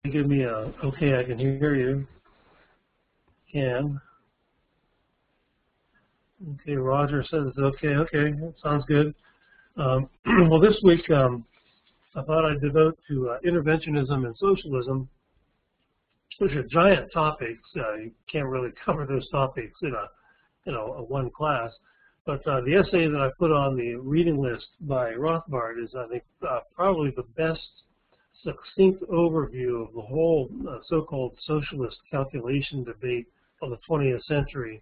give me a, okay, I can hear you. Can. Okay, Roger says it's okay. Okay, that sounds good. Well, this week I thought I'd devote to interventionism and socialism, which are giant topics. You can't really cover those topics in a one class. But the essay that I put on the reading list by Rothbard is, I think, probably the best succinct overview of the whole so-called socialist calculation debate of the 20th century.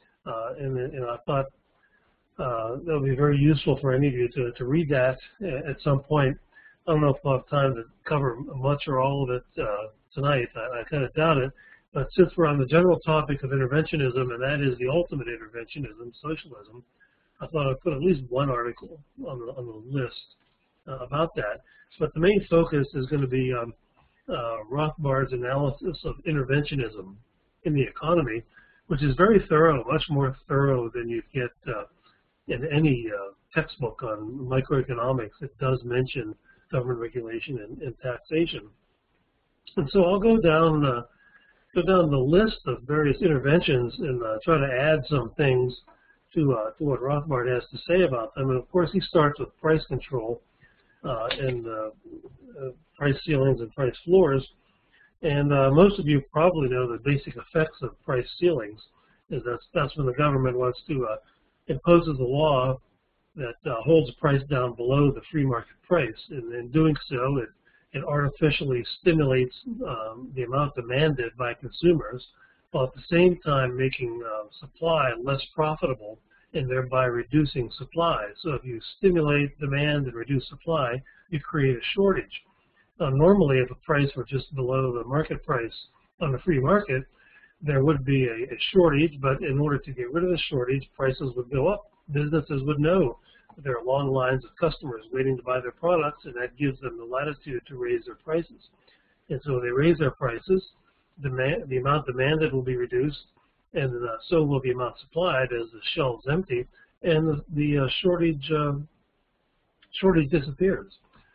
And I thought that would be very useful for any of you to read that at some point. I don't know if we'll have time to cover much or all of it tonight. I kind of doubt it. But since we're on the general topic of interventionism, and that is the ultimate interventionism, socialism, I thought I'd put at least one article on the list about that. But the main focus is going to be Rothbard's analysis of interventionism in the economy, which is very thorough, much more thorough than you'd get in any textbook on microeconomics. It does mention government regulation and taxation. And so I'll go down the list of various interventions and try to add some things to what Rothbard has to say about them. And of course, he starts with price control and price ceilings and price floors. And most of you probably know the basic effects of price ceilings. Is that's when the government wants to imposes a law that holds the price down below the free market price. And in doing so, it artificially stimulates the amount demanded by consumers, while at the same time making supply less profitable and thereby reducing supply. So if you stimulate demand and reduce supply, you create a shortage. Normally, if a price were just below the market price on the free market, there would be a shortage, but in order to get rid of the shortage, prices would go up. Businesses would know there are long lines of customers waiting to buy their products, and that gives them the latitude to raise their prices. And so they raise their prices, the amount demanded will be reduced, and so will the amount supplied as the shelves empty, and the shortage disappears.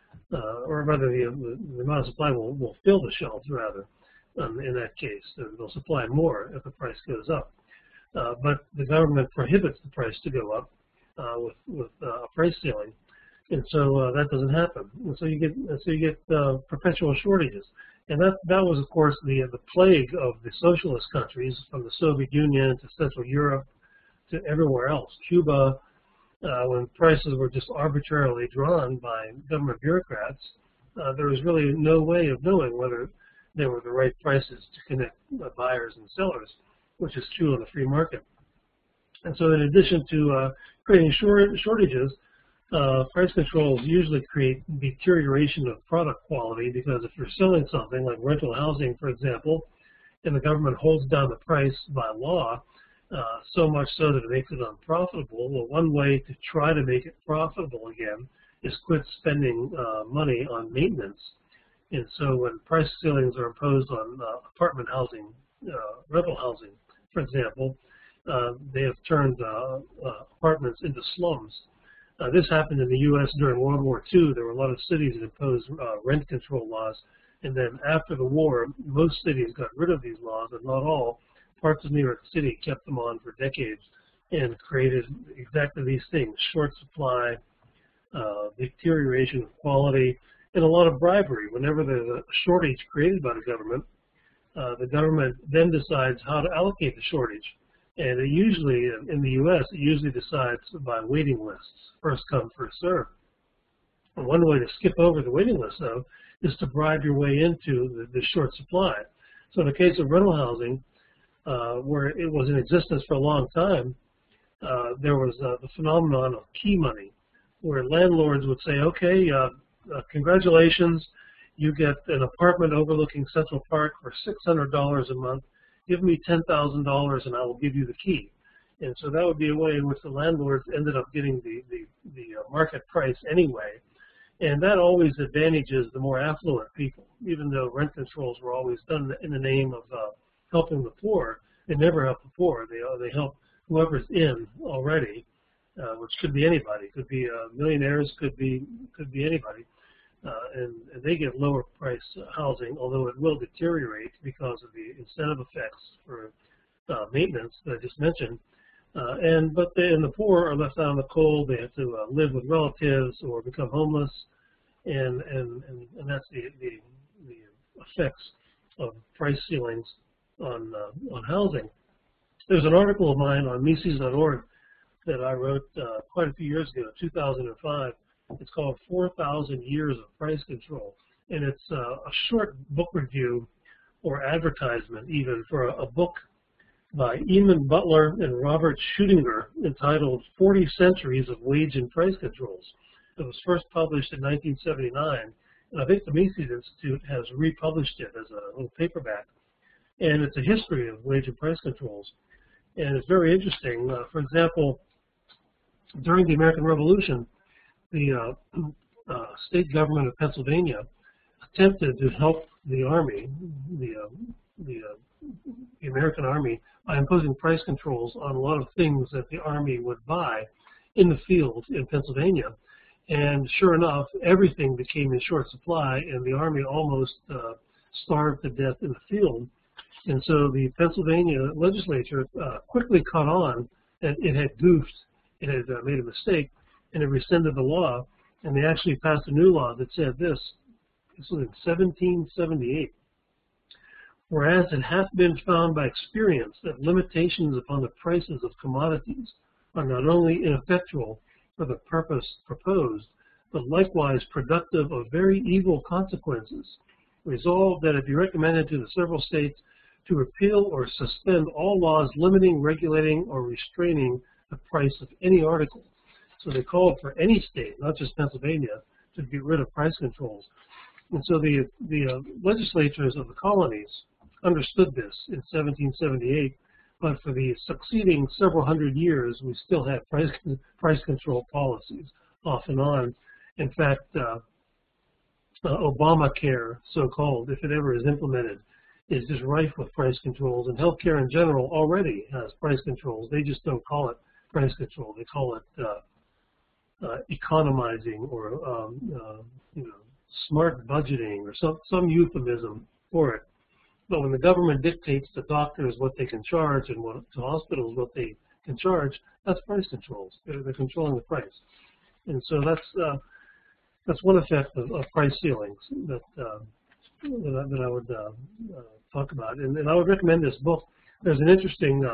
Or rather, the amount of supply will fill the shelves, rather, in that case. They'll supply more if the price goes up. But the government prohibits the price to go up with a price ceiling, and so that doesn't happen. And so you get perpetual shortages. And that was, of course, the plague of the socialist countries, from the Soviet Union to Central Europe to everywhere else. Cuba, when prices were just arbitrarily drawn by government bureaucrats, there was really no way of knowing whether they were the right prices to connect buyers and sellers, which is true on the free market. And so in addition to creating shortages, price controls usually create deterioration of product quality, because if you're selling something like rental housing, for example, and the government holds down the price by law, so much so that it makes it unprofitable, well, one way to try to make it profitable again is quit spending money on maintenance. And so when price ceilings are imposed on apartment housing, rental housing, for example, they have turned apartments into slums. This happened in the U.S. during World War II. There were a lot of cities that imposed rent control laws, and then after the war, most cities got rid of these laws, but not all. Parts of New York City kept them on for decades and created exactly these things: short supply, deterioration of quality, and a lot of bribery. Whenever there's a shortage created by the government then decides how to allocate the shortage. And it usually, in the U.S., it usually decides by waiting lists, first come, first served. And one way to skip over the waiting list, though, is to bribe your way into the short supply. So in the case of rental housing, where it was in existence for a long time, there was the phenomenon of key money, where landlords would say, okay, congratulations, you get an apartment overlooking Central Park for $600 a month. Give me $10,000 and I will give you the key. And so that would be a way in which the landlords ended up getting the market price anyway. And that always advantages the more affluent people, even though rent controls were always done in the name of helping the poor. They never help the poor. They help whoever's in already, which could be anybody. Could be millionaires, could be anybody. and they get lower price housing, although it will deteriorate because of the incentive effects for maintenance that I just mentioned. And the poor are left out in the cold. They have to live with relatives or become homeless, and that's the effects of price ceilings on housing. There's an article of mine on Mises.org that I wrote quite a few years ago, 2005. It's called 4,000 Years of Price Control, and it's a short book review or advertisement even for a book by Eamon Butler and Robert Schudinger entitled 40 Centuries of Wage and Price Controls. It was first published in 1979, and I think the Mises Institute has republished it as a little paperback. And it's a history of wage and price controls. And it's very interesting. For example, during the American Revolution, the state government of Pennsylvania attempted to help the Army, the American Army, by imposing price controls on a lot of things that the Army would buy in the field in Pennsylvania. And sure enough, everything became in short supply, and the Army almost starved to death in the field. And so the Pennsylvania legislature quickly caught on that it had goofed, it had made a mistake, and it rescinded the law, and they actually passed a new law that said this was in 1778. Whereas it hath been found by experience that limitations upon the prices of commodities are not only ineffectual for the purpose proposed, but likewise productive of very evil consequences, resolved that it be recommended to the several states to repeal or suspend all laws limiting, regulating, or restraining the price of any article. So they called for any state, not just Pennsylvania, to get rid of price controls. And so the legislatures of the colonies understood this in 1778, but for the succeeding several hundred years, we still had price control policies off and on. In fact, Obamacare, so-called, if it ever is implemented, is just rife with price controls, and healthcare in general already has price controls. They just don't call it price control. They call it economizing or smart budgeting or some euphemism for it. But when the government dictates to doctors what they can charge and to hospitals what they can charge, that's price controls. They're controlling the price. And so that's one effect of price ceilings that I would talk about. And I would recommend this book. There's an interesting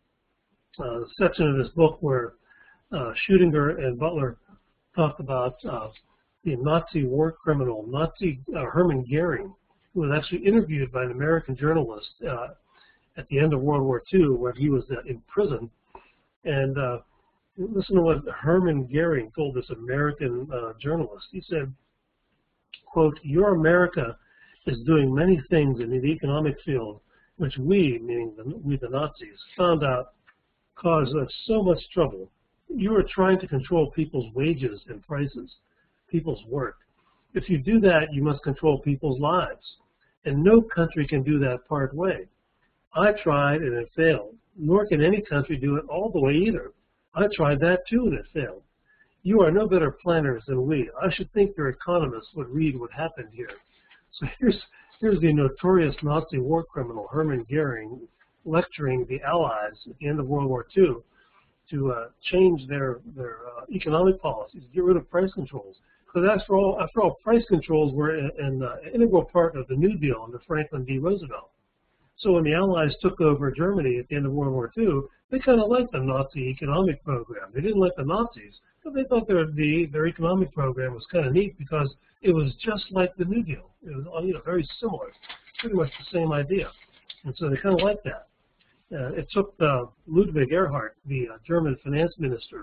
section of this book where Schudinger and Butler talk about the Nazi war criminal, Hermann Goering, who was actually interviewed by an American journalist at the end of World War II when he was in prison. And listen to what Hermann Goering told this American journalist. He said, quote, "Your America is doing many things in the economic field which we, meaning we the Nazis, found out caused us so much trouble. You are trying to control people's wages and prices, people's work. If you do that, you must control people's lives. And no country can do that part way. I tried and it failed. Nor can any country do it all the way either. I tried that too and it failed. You are no better planners than we. I should think your economists would read what happened here." So here's the notorious Nazi war criminal Hermann Goering lecturing the Allies at the end of World War II to change their economic policies, get rid of price controls. Because after all, price controls were an integral part of the New Deal under Franklin D. Roosevelt. So when the Allies took over Germany at the end of World War II, they kind of liked the Nazi economic program. They didn't like the Nazis, but they thought their economic program was kind of neat because it was just like the New Deal. It was very similar, pretty much the same idea. And so they kind of liked that. It took Ludwig Erhard, the German finance minister,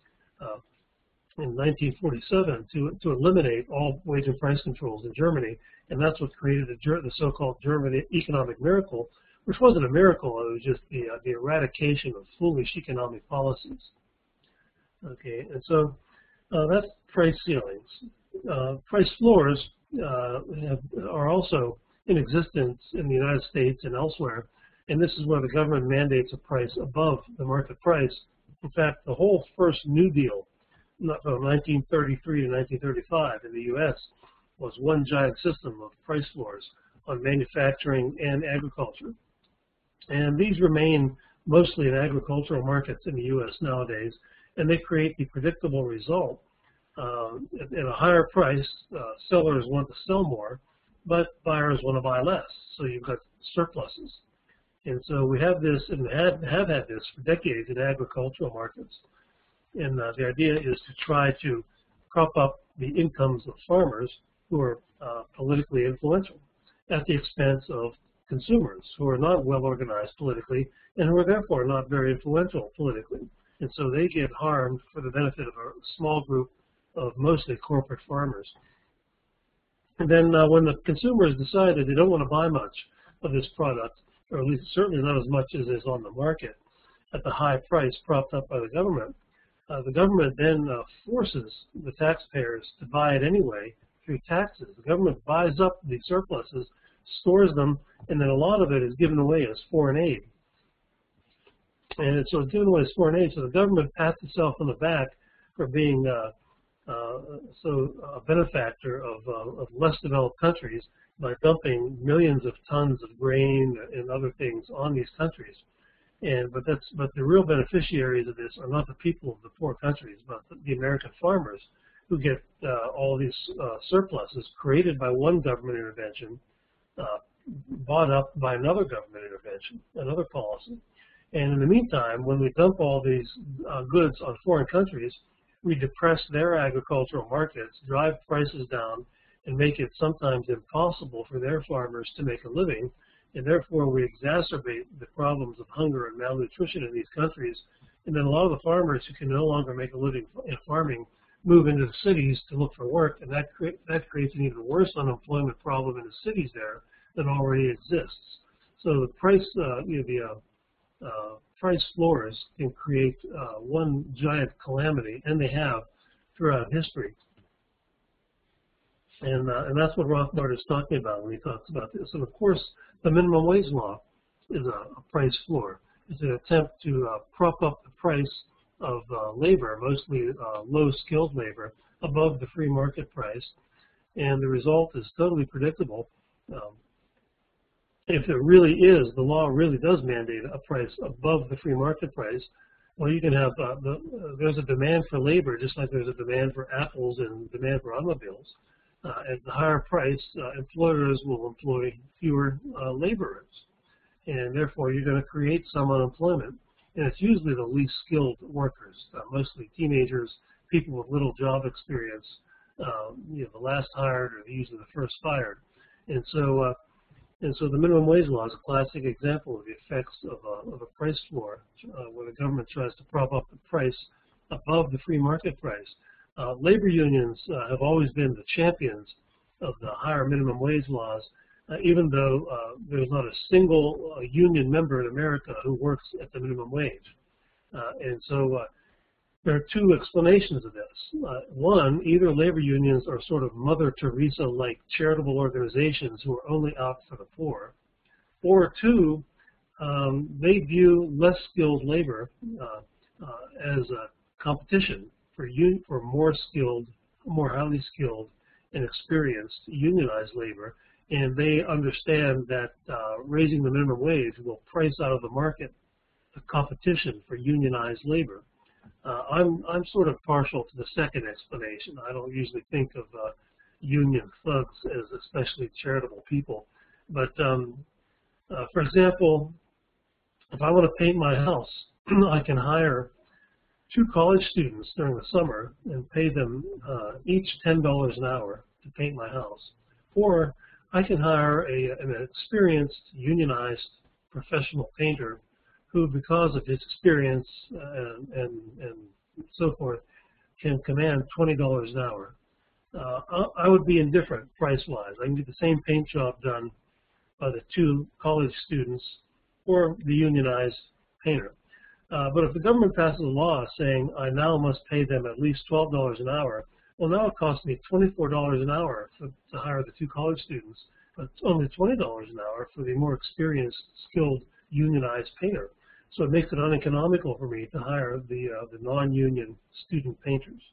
in 1947 to eliminate all wage and price controls in Germany, and that's what created the so-called German economic miracle, which wasn't a miracle, it was just the eradication of foolish economic policies. Okay, and so that's price ceilings. Price floors are also in existence in the United States and elsewhere, and this is where the government mandates a price above the market price. In fact, the whole first New Deal, from 1933 to 1935 in the U.S., was one giant system of price floors on manufacturing and agriculture. And these remain mostly in agricultural markets in the U.S. nowadays, and they create the predictable result. At a higher price, sellers want to sell more, but buyers want to buy less, so you've got surpluses. And so we have this, and have had this for decades in agricultural markets. And the idea is to try to prop up the incomes of farmers who are politically influential at the expense of consumers who are not well organized politically and who are therefore not very influential politically. And so they get harmed for the benefit of a small group of mostly corporate farmers. And then when the consumers decide that they don't want to buy much of this product, or at least certainly not as much as is on the market at the high price propped up by the government then forces the taxpayers to buy it anyway through taxes. The government buys up the surpluses, stores them, and then a lot of it is given away as foreign aid. And so it's given away as foreign aid, so the government pats itself on the back for being a benefactor of less developed countries by dumping millions of tons of grain and other things on these countries. But the real beneficiaries of this are not the people of the poor countries, but the American farmers who get all these surpluses created by one government intervention, bought up by another government intervention, another policy. And in the meantime, when we dump all these goods on foreign countries, we depress their agricultural markets, drive prices down, and make it sometimes impossible for their farmers to make a living. And therefore, we exacerbate the problems of hunger and malnutrition in these countries. And then a lot of the farmers who can no longer make a living in farming move into the cities to look for work, and that creates an even worse unemployment problem in the cities there than already exists. So the price, price floors can create one giant calamity, and they have throughout history. And that's what Rothbard is talking about when he talks about this. And of course, the minimum wage law is a price floor. It's an attempt to prop up the price of labor, mostly low-skilled labor, above the free market price. And the result is totally predictable. If it really is, the law really does mandate a price above the free market price, well, you can have, there's a demand for labor, just like there's a demand for apples and demand for automobiles. At the higher price, employers will employ fewer laborers, and therefore you're going to create some unemployment. And it's usually the least skilled workers, mostly teenagers, people with little job experience, the last hired or usually the first fired. And so the minimum wage law is a classic example of the effects of a price floor, where the government tries to prop up the price above the free market price. Labor unions have always been the champions of the higher minimum wage laws, even though there's not a single union member in America who works at the minimum wage. And so there are two explanations of this. One, either labor unions are sort of Mother Teresa-like charitable organizations who are only out for the poor, or two, they view less skilled labor as a competition for more skilled, more highly skilled and experienced unionized labor, and they understand that raising the minimum wage will price out of the market the competition for unionized labor. I'm sort of partial to the second explanation. I don't usually think of union thugs as especially charitable people, but for example, if I want to paint my house, I can hire 2 college students during the summer and pay them each $10 an hour to paint my house. Or I can hire an experienced, unionized professional painter who, because of his experience and so forth, can command $20 an hour. I would be indifferent price-wise. I can get the same paint job done by the 2 college students or the unionized painter. But if the government passes a law saying I now must pay them at least $12 an hour, well, now it costs me $24 an hour to hire the 2 college students, but it's only $20 an hour for the more experienced, skilled, unionized painter. So it makes it uneconomical for me to hire the non-union student painters.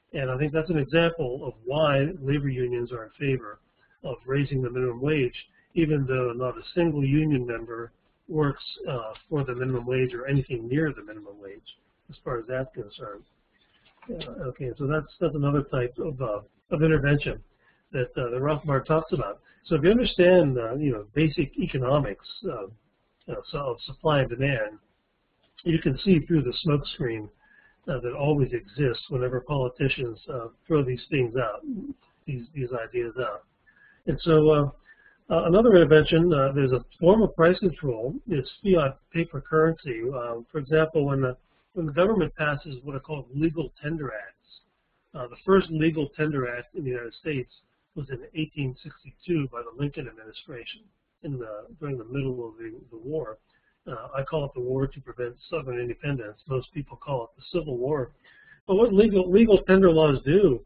And I think that's an example of why labor unions are in favor of raising the minimum wage, even though not a single union member works for the minimum wage or anything near the minimum wage, as far as that's concerned. Okay, so that's another type of intervention that the Rothbard talks about. So if you understand, basic economics of supply and demand, you can see through the smoke screen that always exists whenever politicians throw these things out, these ideas out. And so another intervention, there's a form of price control, is fiat paper currency. For example, when the government passes what are called legal tender acts, the first legal tender act in the United States was in 1862 by the Lincoln administration during the middle of the war. I call it the war to prevent Southern independence. Most people call it the Civil War. But what legal tender laws do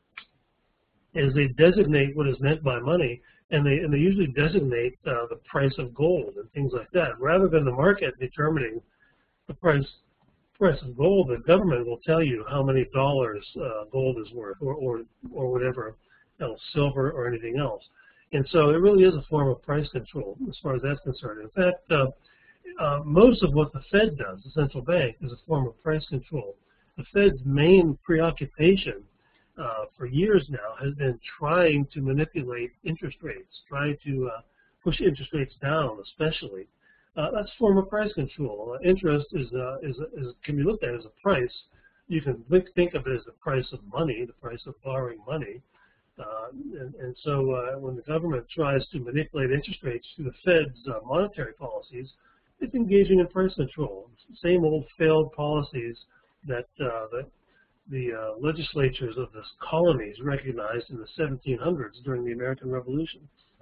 is they designate what is meant by money, and they usually designate the price of gold and things like that. Rather than the market determining the price of gold, the government will tell you how many dollars gold is worth, or whatever else, silver or anything else. And so it really is a form of price control as far as that's concerned. In fact, most of what the Fed does, the central bank, is a form of price control. The Fed's main preoccupation for years now has been trying to manipulate interest rates, trying to push interest rates down, especially. That's a form of price control. Interest can be looked at as a price. You can think of it as the price of money, the price of borrowing money. And so when the government tries to manipulate interest rates through the Fed's monetary policies, it's engaging in price control. Same old failed policies that the legislatures of the colonies recognized in the 1700s during the American Revolution.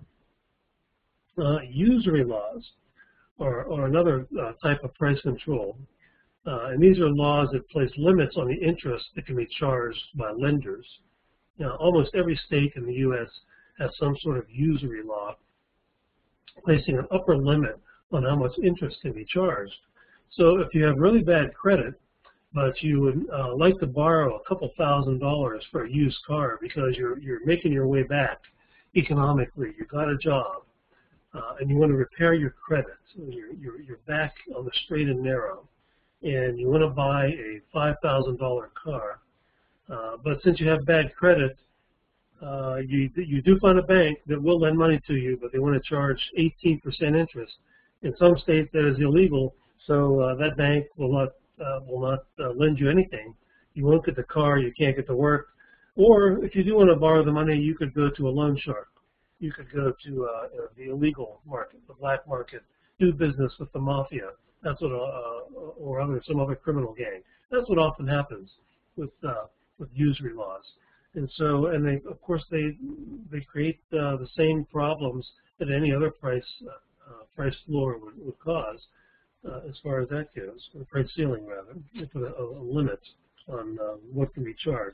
Usury laws are another type of price control. And these are laws that place limits on the interest that can be charged by lenders. Now, almost every state in the U.S. has some sort of usury law placing an upper limit on how much interest can be charged. So if you have really bad credit, but you would like to borrow a couple $1,000s for a used car because you're making your way back economically, you got a job, and you want to repair your credit, you're back on the straight and narrow, and you want to buy a $5,000 car, but since you have bad credit, you do find a bank that will lend money to you, but they want to charge 18% interest. In some states that is illegal, so that bank will not lend you anything. You won't get the car, you can't get to work. Or if you do want to borrow the money, you could go to a loan shark. You could go to the illegal market, the black market, do business with the mafia. That's what, or some other criminal gang. That's what often happens with usury laws. And so, of course, they create the same problems that any other price floor would cause, as far as that goes, or price ceiling rather, with a limit on what can be charged.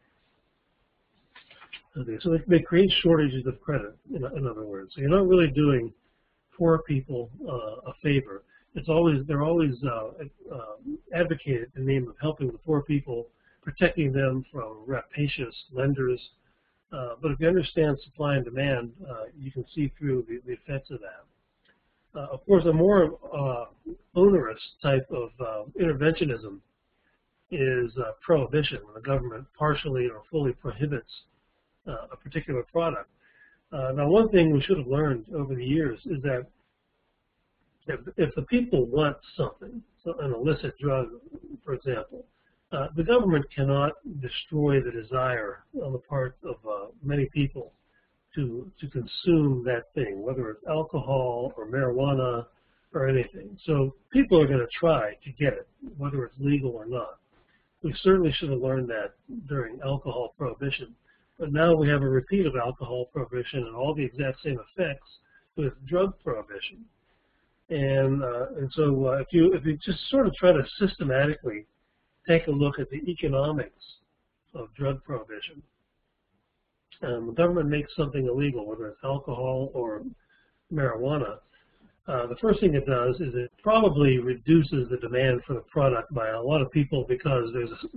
Okay, so they create shortages of credit, in other words. So you're not really doing poor people a favor. They're always advocated in the name of helping the poor people, protecting them from rapacious lenders. But if you understand supply and demand, you can see through the effects of that. Of course, a more onerous type of interventionism is prohibition, when the government partially or fully prohibits a particular product. Now, one thing we should have learned over the years is that if the people want something, an illicit drug, for example, the government cannot destroy the desire on the part of many people to consume that thing, whether it's alcohol or marijuana or anything. So people are going to try to get it, whether it's legal or not. We certainly should have learned that during alcohol prohibition. But now we have a repeat of alcohol prohibition and all the exact same effects with drug prohibition. And so if you just sort of try to systematically take a look at the economics of drug prohibition, the government makes something illegal, whether it's alcohol or marijuana, the first thing it does is it probably reduces the demand for the product by a lot of people because there's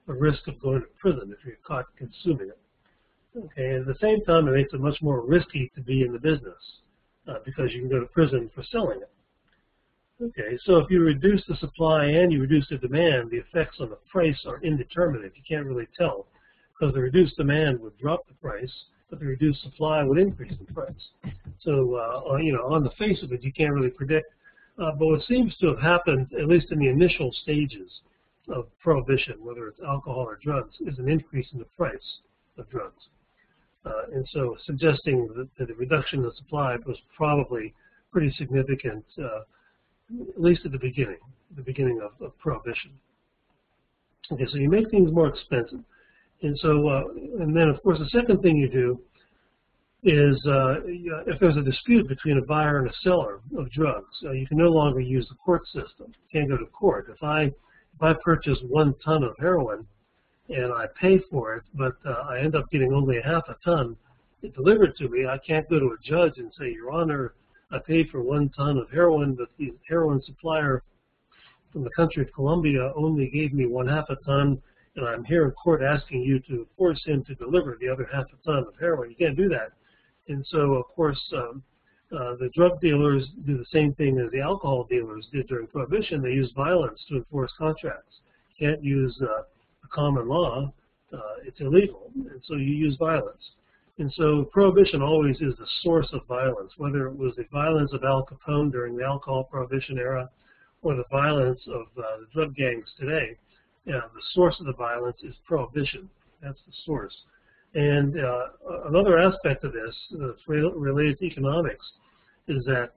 a risk of going to prison if you're caught consuming it. Okay, and at the same time, it makes it much more risky to be in the business because you can go to prison for selling it. Okay, so if you reduce the supply and you reduce the demand, the effects on the price are indeterminate. You can't really tell because the reduced demand would drop the price, but the reduced supply would increase the price. So, you know, on the face of it, you can't really predict. But what seems to have happened, at least in the initial stages of prohibition, whether it's alcohol or drugs, is an increase in the price of drugs. And so suggesting that the reduction in the supply was probably pretty significant, at least at the beginning of prohibition. Okay, so you make things more expensive. And so, and then of course the second thing you do is if there's a dispute between a buyer and a seller of drugs, you can no longer use the court system. You can't go to court. If I purchase 1 ton of heroin and I pay for it, but I end up getting only half a ton delivered to me, I can't go to a judge and say, Your Honor, I paid for 1 ton of heroin, but the heroin supplier from the country of Colombia only gave me 1/2 a ton, and I'm here in court asking you to force him to deliver the other 1/2 a ton of heroin. You can't do that. And so, of course, the drug dealers do the same thing as the alcohol dealers did during Prohibition. They use violence to enforce contracts. You can't use the common law. It's illegal. And so you use violence. And so Prohibition always is the source of violence, whether it was the violence of Al Capone during the alcohol Prohibition era or the violence of the drug gangs today. The source of the violence is Prohibition. That's the source. And another aspect of this that's related to economics is that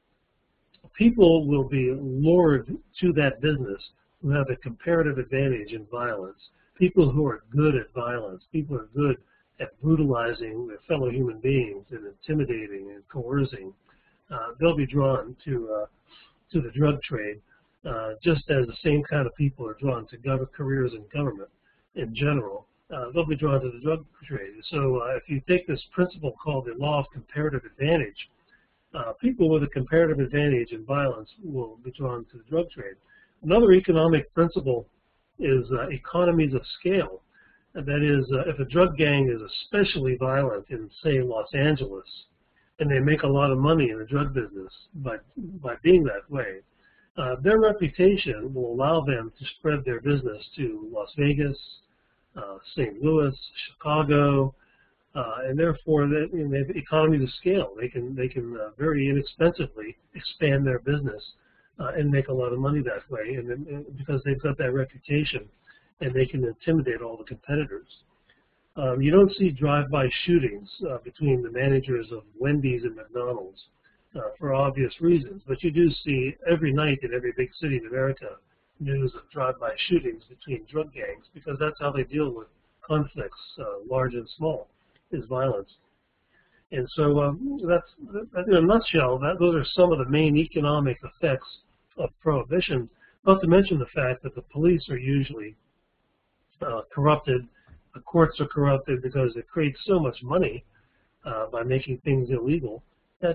people will be lured to that business who have a comparative advantage in violence. People who are good at violence, people who are good at brutalizing their fellow human beings and intimidating and coercing, they'll be drawn to the drug trade, just as the same kind of people are drawn to careers in government in general. They'll be drawn to the drug trade. So if you take this principle called the law of comparative advantage, people with a comparative advantage in violence will be drawn to the drug trade. Another economic principle is economies of scale. And that is, if a drug gang is especially violent in, say, Los Angeles, and they make a lot of money in the drug business by being that way, their reputation will allow them to spread their business to Las Vegas, St. Louis, Chicago, and therefore they have economies of scale. They can very inexpensively expand their business and make a lot of money that way, and because they've got that reputation, and they can intimidate all the competitors. You don't see drive-by shootings between the managers of Wendy's and McDonald's for obvious reasons, but you do see every night in every big city in America news of drive-by shootings between drug gangs, because that's how they deal with conflicts, large and small, is violence. And so that's in a nutshell, those are some of the main economic effects of Prohibition, not to mention the fact that the police are usually corrupted, the courts are corrupted because it creates so much money by making things illegal that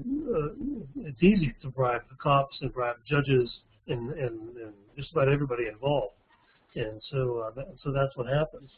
it's easy to bribe the cops and bribe judges and just about everybody involved. And so that's what happens.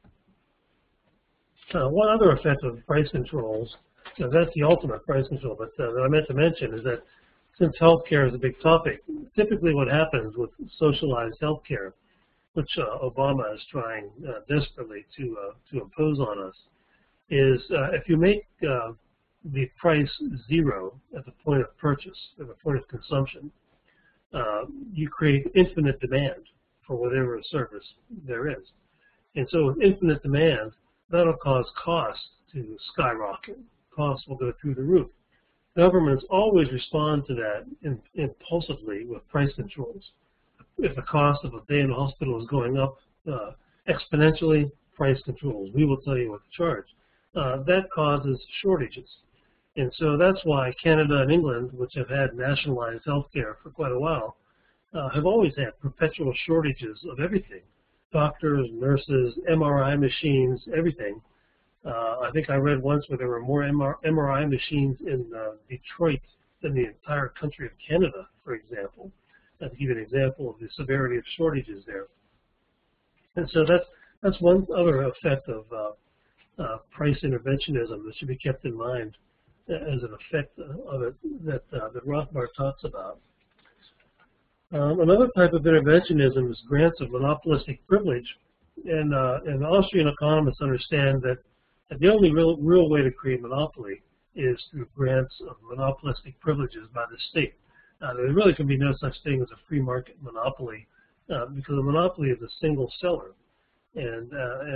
One other effect of price controls, that's the ultimate price control, but that I meant to mention is that since healthcare is a big topic, typically what happens with socialized healthcare, which Obama is trying desperately to impose on us, is if you make the price zero at the point of purchase, at the point of consumption, you create infinite demand for whatever service there is. And so with infinite demand, that'll cause costs to skyrocket. Costs will go through the roof. Governments always respond to that impulsively with price controls. If the cost of a day in the hospital is going up exponentially, price controls. We will tell you what to charge. That causes shortages. And so that's why Canada and England, which have had nationalized health care for quite a while, have always had perpetual shortages of everything. Doctors, nurses, MRI machines, everything. I think I read once where there were more MRI machines in Detroit than the entire country of Canada, for example. To give you an example of the severity of shortages there. And so that's one other effect of price interventionism that should be kept in mind as an effect of it that Rothbard talks about. Another type of interventionism is grants of monopolistic privilege, and Austrian economists understand that the only real way to create monopoly is through grants of monopolistic privileges by the state. There really can be no such thing as a free market monopoly because a monopoly is a single seller, and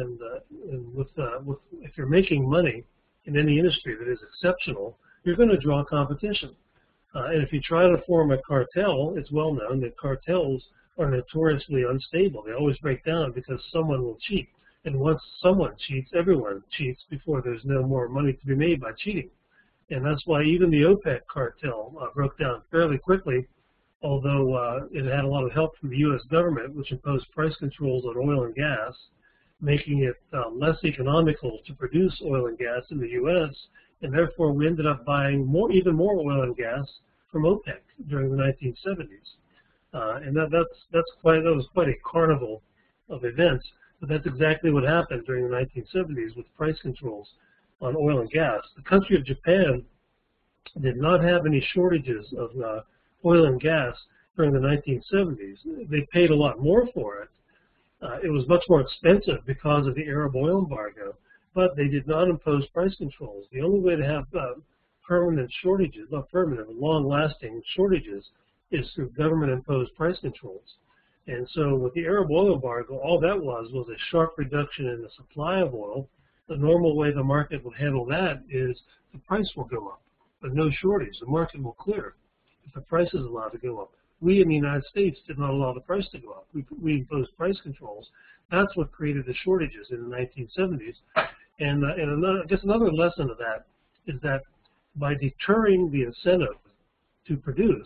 if you're making money in any industry that is exceptional, you're going to draw competition. And if you try to form a cartel, it's well known that cartels are notoriously unstable. They always break down because someone will cheat. And once someone cheats, everyone cheats before there's no more money to be made by cheating. And that's why even the OPEC cartel broke down fairly quickly, although it had a lot of help from the U.S. government, which imposed price controls on oil and gas, making it less economical to produce oil and gas in the U.S., and therefore we ended up buying even more oil and gas from OPEC during the 1970s. And that was quite a carnival of events, but that's exactly what happened during the 1970s with price controls on oil and gas. The country of Japan did not have any shortages of oil and gas during the 1970s. They paid a lot more for it. It was much more expensive because of the Arab oil embargo, but they did not impose price controls. The only way to have permanent shortages, not permanent, but long-lasting shortages, is through government-imposed price controls. And so with the Arab oil embargo, all that was a sharp reduction in the supply of oil. The normal way the market would handle that is the price will go up, but no shortage. The market will clear if the price is allowed to go up. We in the United States did not allow the price to go up. We imposed price controls. That's what created the shortages in the 1970s. And I guess another lesson of that is that by deterring the incentive to produce,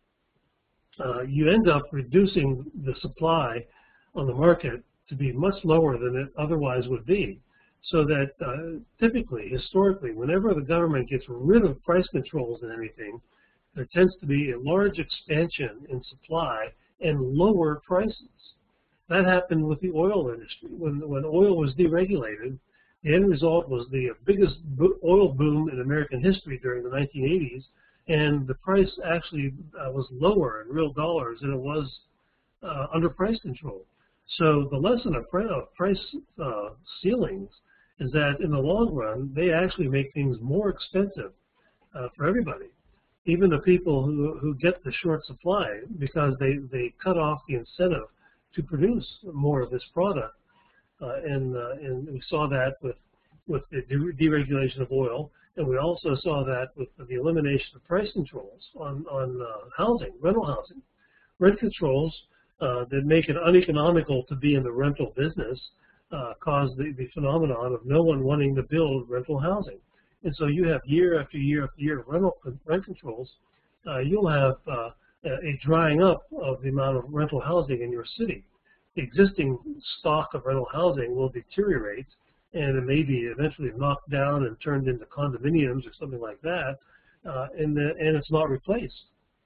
you end up reducing the supply on the market to be much lower than it otherwise would be. So that typically, historically, whenever the government gets rid of price controls in anything, there tends to be a large expansion in supply and lower prices. That happened with the oil industry. When oil was deregulated, the end result was the biggest oil boom in American history during the 1980s, and the price actually was lower in real dollars than it was under price control. So the lesson of price ceilings is that in the long run, they actually make things more expensive for everybody, even the people who get the short supply, because they cut off the incentive to produce more of this product. And we saw that with the deregulation of oil, and we also saw that with the elimination of price controls on housing, rental housing. Rent controls that make it uneconomical to be in the rental business cause the phenomenon of no one wanting to build rental housing. And so you have year after year after year of rent controls. You'll have a drying up of the amount of rental housing in your city. The existing stock of rental housing will deteriorate, and it may be eventually knocked down and turned into condominiums or something like that, and it's not replaced.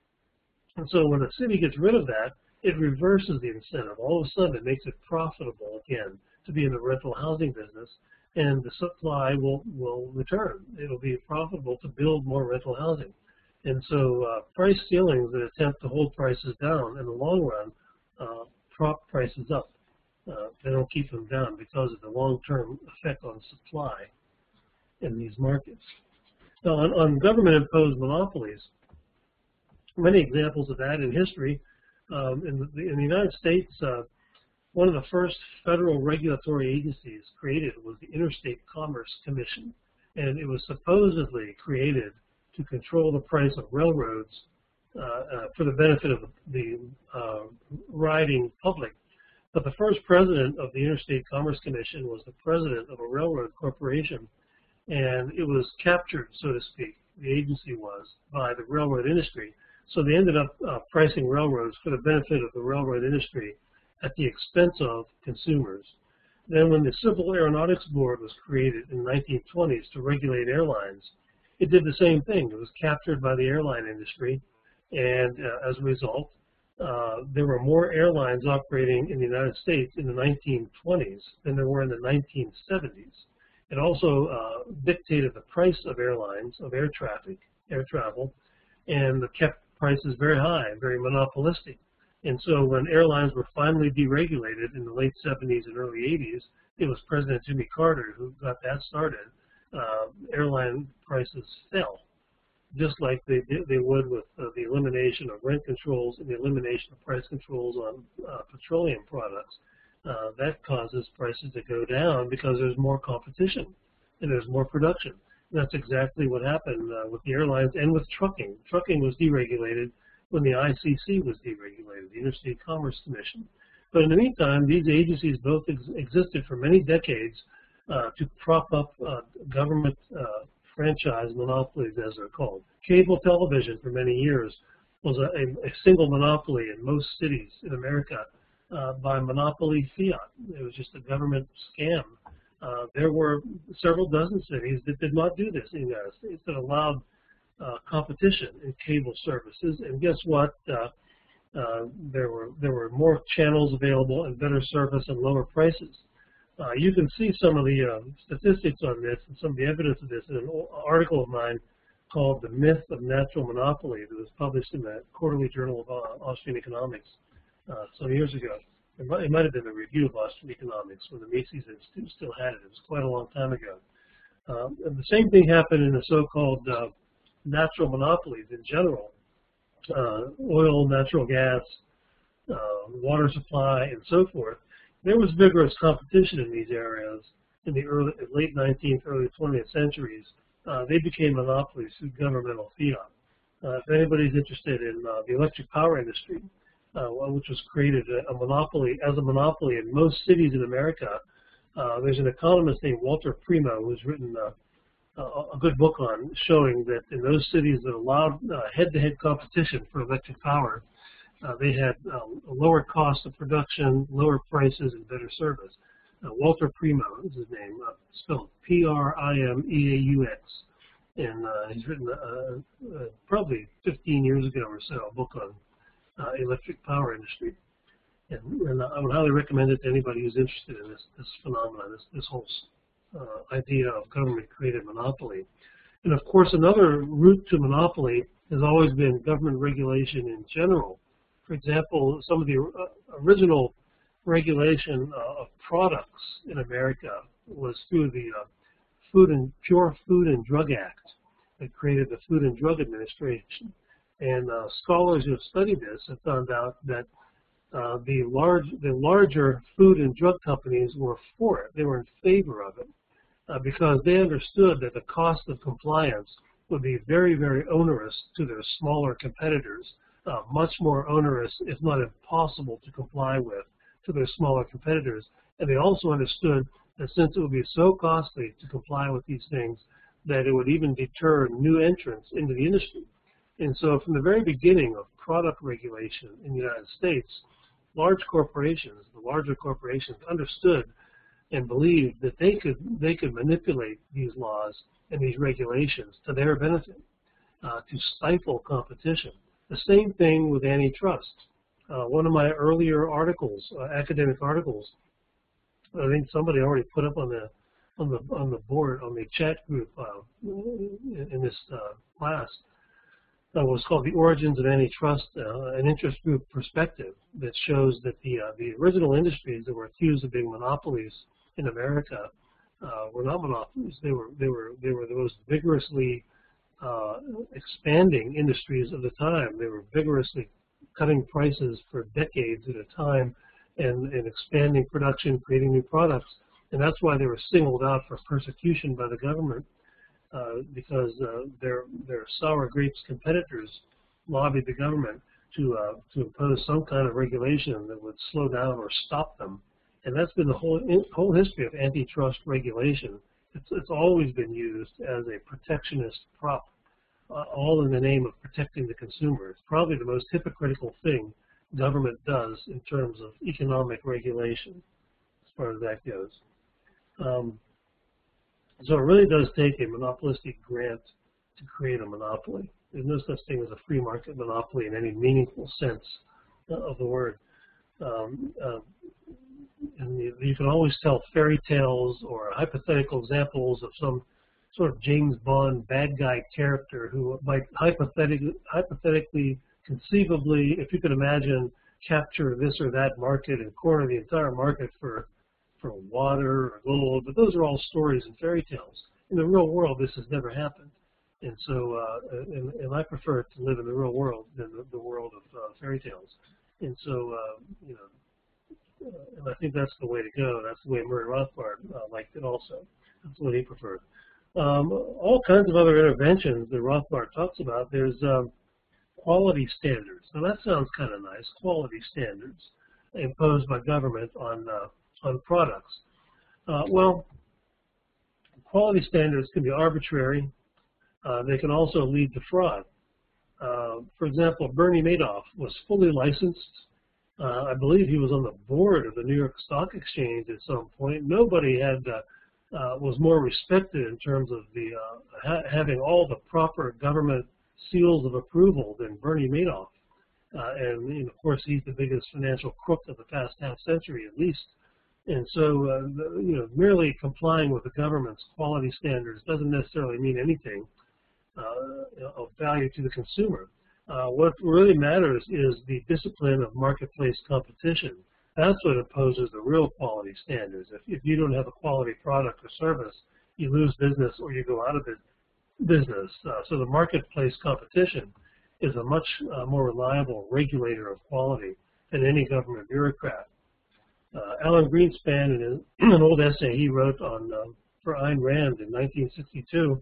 And so when the city gets rid of that, it reverses the incentive. All of a sudden, it makes it profitable again to be in the rental housing business, and the supply will return. It'll be profitable to build more rental housing. And so price ceilings that attempt to hold prices down in the long run prop prices up. They don't keep them down because of the long-term effect on supply in these markets. Now, on government-imposed monopolies, many examples of that in history. In the United States, one of the first federal regulatory agencies created was the Interstate Commerce Commission, and it was supposedly created to control the price of railroads for the benefit of the riding public. But the first president of the Interstate Commerce Commission was the president of a railroad corporation, and it was captured, so to speak, the agency was, by the railroad industry. So they ended up pricing railroads for the benefit of the railroad industry at the expense of consumers. Then when the Civil Aeronautics Board was created in the 1920s to regulate airlines, it did the same thing. It was captured by the airline industry, and as a result, there were more airlines operating in the United States in the 1920s than there were in the 1970s. It also dictated the price of airlines, of air travel, and kept prices very high, very monopolistic. And so when airlines were finally deregulated in the late 70s and early 80s, it was President Jimmy Carter who got that started. Airline prices fell, just like they would with the elimination of rent controls and the elimination of price controls on petroleum products. That causes prices to go down because there's more competition and there's more production. And that's exactly what happened with the airlines and with trucking. Trucking was deregulated when the ICC was deregulated, the Interstate Commerce Commission. But in the meantime, these agencies both existed for many decades to prop up government franchise monopolies, as they're called. Cable television for many years was a single monopoly in most cities in America by monopoly fiat. It was just a government scam. There were several dozen cities that did not do this in the United States, that allowed competition in cable services. And guess what? There were more channels available and better service and lower prices. You can see some of the statistics on this and some of the evidence of this in an article of mine called "The Myth of Natural Monopoly" that was published in the Quarterly Journal of Austrian Economics some years ago. It might have been a review of Austrian Economics when the Mises Institute still had it. It was quite a long time ago. And the same thing happened in the so-called natural monopolies in general. Oil, natural gas, water supply, and so forth. There was vigorous competition in these areas in the late 19th, early 20th centuries. They became monopolies through governmental fiat. If anybody's interested in the electric power industry, which was created as a monopoly in most cities in America, there's an economist named Walter Primo who's written a good book on showing that in those cities that allowed head-to-head competition for electric power, they had a lower cost of production, lower prices, and better service. Walter Primo is his name, spelled P-R-I-M-E-A-U-X. And he's written probably 15 years ago or so a book on electric power industry. And I would highly recommend it to anybody who's interested in this phenomenon, this whole idea of government-created monopoly. And of course, another route to monopoly has always been government regulation in general. For example, some of the original regulation of products in America was through the Pure Food and Drug Act that created the Food and Drug Administration. And scholars who have studied this have found out that the larger food and drug companies were for it. They were in favor of it because they understood that the cost of compliance would be very, very onerous to their smaller competitors, much more onerous, if not impossible, to comply with to their smaller competitors. And they also understood that since it would be so costly to comply with these things, that it would even deter new entrants into the industry. And so from the very beginning of product regulation in the United States, large corporations, the larger corporations, understood and believed that they could manipulate these laws and these regulations to their benefit, to stifle competition. The same thing with antitrust. One of my earlier articles, academic articles, I think somebody already put up on the board, on the chat group in this class, was called "The Origins of Antitrust: An Interest Group Perspective," that shows that the original industries that were accused of being monopolies in America were not monopolies. They were the most vigorously expanding industries of the time. They were vigorously cutting prices for decades at a time and expanding production, creating new products. And that's why they were singled out for persecution by the government, because their sour grapes competitors lobbied the government to impose some kind of regulation that would slow down or stop them. And that's been the whole history of antitrust regulation. It's always been used as a protectionist prop, all in the name of protecting the consumer. It's probably the most hypocritical thing government does in terms of economic regulation, as far as that goes. So it really does take a monopolistic grant to create a monopoly. There's no such thing as a free market monopoly in any meaningful sense of the word. And you can always tell fairy tales or hypothetical examples of some sort of James Bond bad guy character who might hypothetically, conceivably, if you could imagine, capture this or that market and corner the entire market for water or gold. But those are all stories and fairy tales. In the real world, this has never happened. And so, and I prefer to live in the real world than the world of fairy tales. And so, you know, and I think that's the way to go. That's the way Murray Rothbard liked it also. That's what he preferred. All kinds of other interventions that Rothbard talks about. There's quality standards. Now that sounds kind of nice. Quality standards imposed by government on products. Well, quality standards can be arbitrary. They can also lead to fraud. For example, Bernie Madoff was fully licensed. I believe he was on the board of the New York Stock Exchange at some point. Nobody had was more respected in terms of the having all the proper government seals of approval than Bernie Madoff. And you know, of course, he's the biggest financial crook of the past half century, at least. And so, you know, merely complying with the government's quality standards doesn't necessarily mean anything of value to the consumer. What really matters is the discipline of marketplace competition. That's what imposes the real quality standards. If you don't have a quality product or service, you lose business or you go out of business. So the marketplace competition is a much more reliable regulator of quality than any government bureaucrat. Alan Greenspan, in an old essay he wrote on for Ayn Rand in 1962,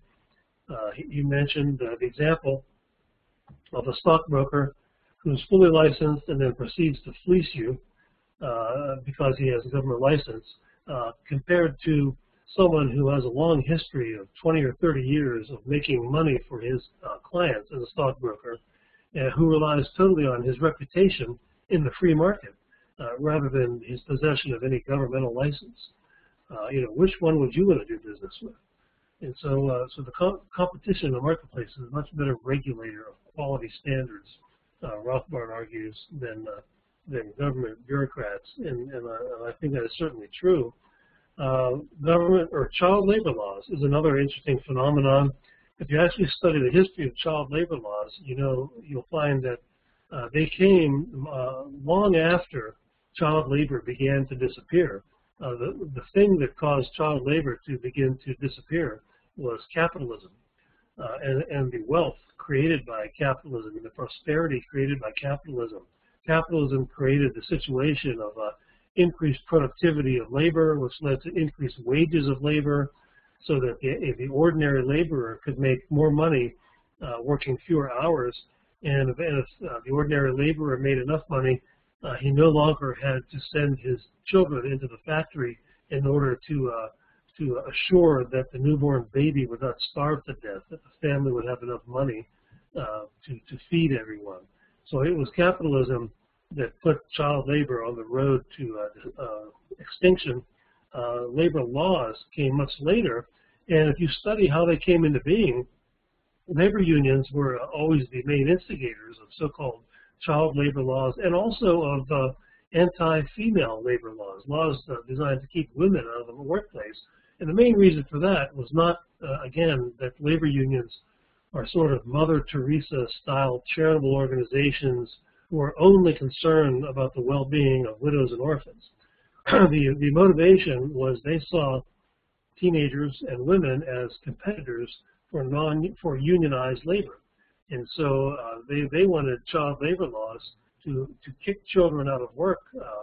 he mentioned the example of a stockbroker who's fully licensed and then proceeds to fleece you because he has a government license, compared to someone who has a long history of 20 or 30 years of making money for his clients as a stockbroker, who relies totally on his reputation in the free market rather than his possession of any governmental license. You know, which one would you want to do business with? And so, so the competition in the marketplace is a much better regulator of quality standards, Rothbard argues, than government bureaucrats, and I think that is certainly true. Government or child labor laws is another interesting phenomenon. If you actually study the history of child labor laws, you know, you'll find that they came long after child labor began to disappear. The thing that caused child labor to begin to disappear was capitalism and the wealth created by capitalism and the prosperity created by capitalism. Capitalism created the situation of increased productivity of labor, which led to increased wages of labor, so that the ordinary laborer could make more money working fewer hours. And if the ordinary laborer made enough money, he no longer had to send his children into the factory in order to assure that the newborn baby would not starve to death, that the family would have enough money to feed everyone. So it was capitalism that put child labor on the road to extinction. Labor laws came much later, and if you study how they came into being, labor unions were always the main instigators of so-called child labor laws, and also of anti-female labor laws, laws designed to keep women out of the workplace. And the main reason for that was not, again, that labor unions are sort of Mother Teresa-style charitable organizations who are only concerned about the well-being of widows and orphans. The motivation was they saw teenagers and women as competitors for unionized labor. And so they wanted child labor laws to kick children out of work.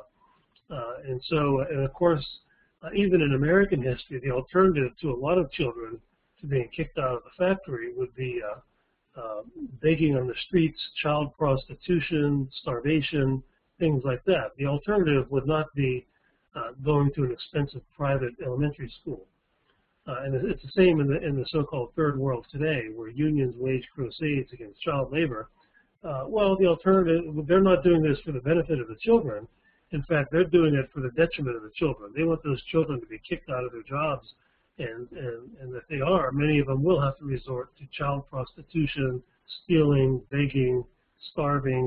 And of course, even in American history, the alternative to a lot of children to being kicked out of the factory would be begging on the streets, child prostitution, starvation, things like that. The alternative would not be going to an expensive private elementary school. And it's the same in the so-called third world today, where unions wage crusades against child labor. Well, the alternative, they're not doing this for the benefit of the children. In fact, they're doing it for the detriment of the children. They want those children to be kicked out of their jobs, and if they are, many of them will have to resort to child prostitution, stealing, begging, starving,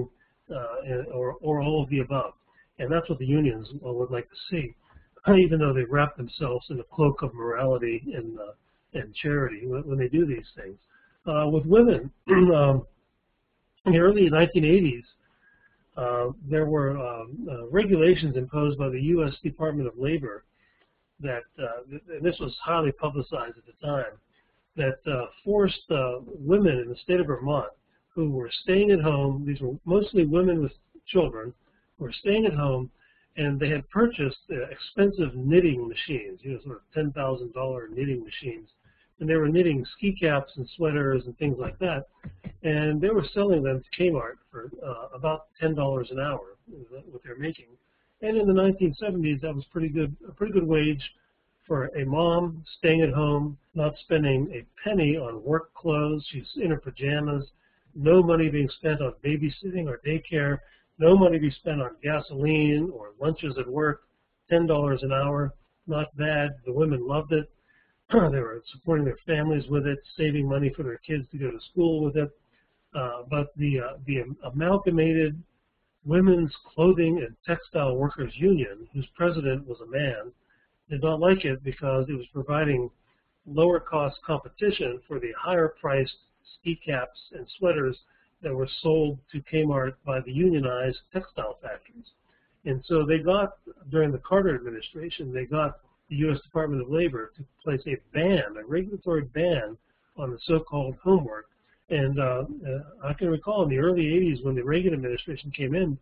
or all of the above. And that's what the unions would like to see, even though they wrap themselves in a cloak of morality and charity when they do these things. With women, in the early 1980s, there were regulations imposed by the U.S. Department of Labor that, and this was highly publicized at the time, that forced women in the state of Vermont who were staying at home. These were mostly women with children who were staying at home, and they had purchased expensive knitting machines, sort of $10,000 knitting machines, and they were knitting ski caps and sweaters and things like that, and they were selling them to Kmart for about $10 an hour, what they're making. And in the 1970s, that was a pretty good wage for a mom staying at home, not spending a penny on work clothes. She's in her pajamas, no money being spent on babysitting or daycare, no money being spent on gasoline or lunches at work, $10 an hour, not bad. The women loved it. They were supporting their families with it, saving money for their kids to go to school with it. But the Amalgamated Women's Clothing and Textile Workers Union, whose president was a man, did not like it because it was providing lower cost competition for the higher priced ski caps and sweaters that were sold to Kmart by the unionized textile factories. And so they got, during the Carter administration, they got the U.S. Department of Labor to place a ban, a regulatory ban on the so-called homework. And I can recall in the early 80s when the Reagan administration came in,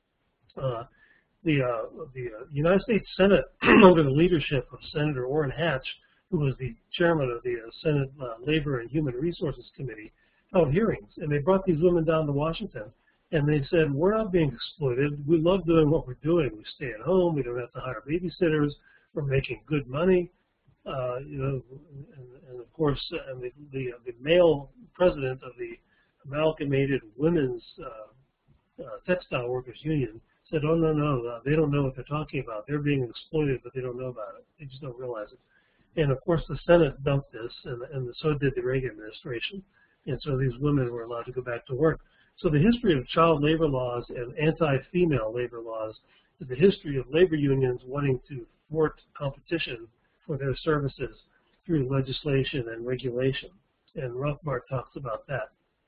the United States Senate, under the leadership of Senator Orrin Hatch, who was the chairman of the Senate Labor and Human Resources Committee, held hearings. And they brought these women down to Washington. And they said, we're not being exploited. We love doing what we're doing. We stay at home. We don't have to hire babysitters. We're making good money. And of course, the male president of the Amalgamated Women's Textile Workers Union said, oh, no, they don't know what they're talking about. They're being exploited, but they don't know about it. They just don't realize it. And of course, the Senate dumped this, and so did the Reagan administration. And so these women were allowed to go back to work. So the history of child labor laws and anti-female labor laws is the history of labor unions wanting to thwart competition for their services through legislation and regulation. And Rothbard talks about that.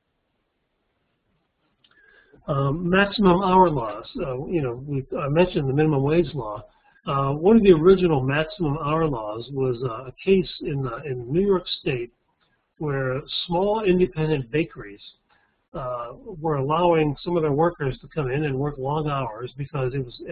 Maximum hour laws. I mentioned the minimum wage law. One of the original maximum hour laws was a case in New York State where small independent bakeries were allowing some of their workers to come in and work long hours because it was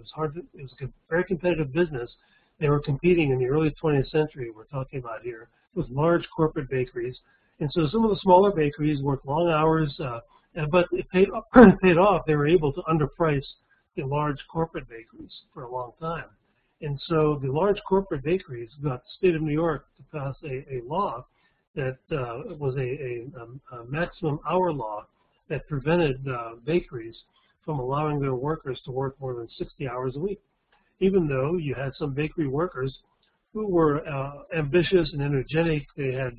a very competitive business. They were competing in the early 20th century, we're talking about here, with large corporate bakeries. And so some of the smaller bakeries worked long hours, but it paid off. They were able to underprice the large corporate bakeries for a long time. And so the large corporate bakeries got the state of New York to pass a law that was a maximum hour law that prevented bakeries from allowing their workers to work more than 60 hours a week, even though you had some bakery workers who were ambitious and energetic. They had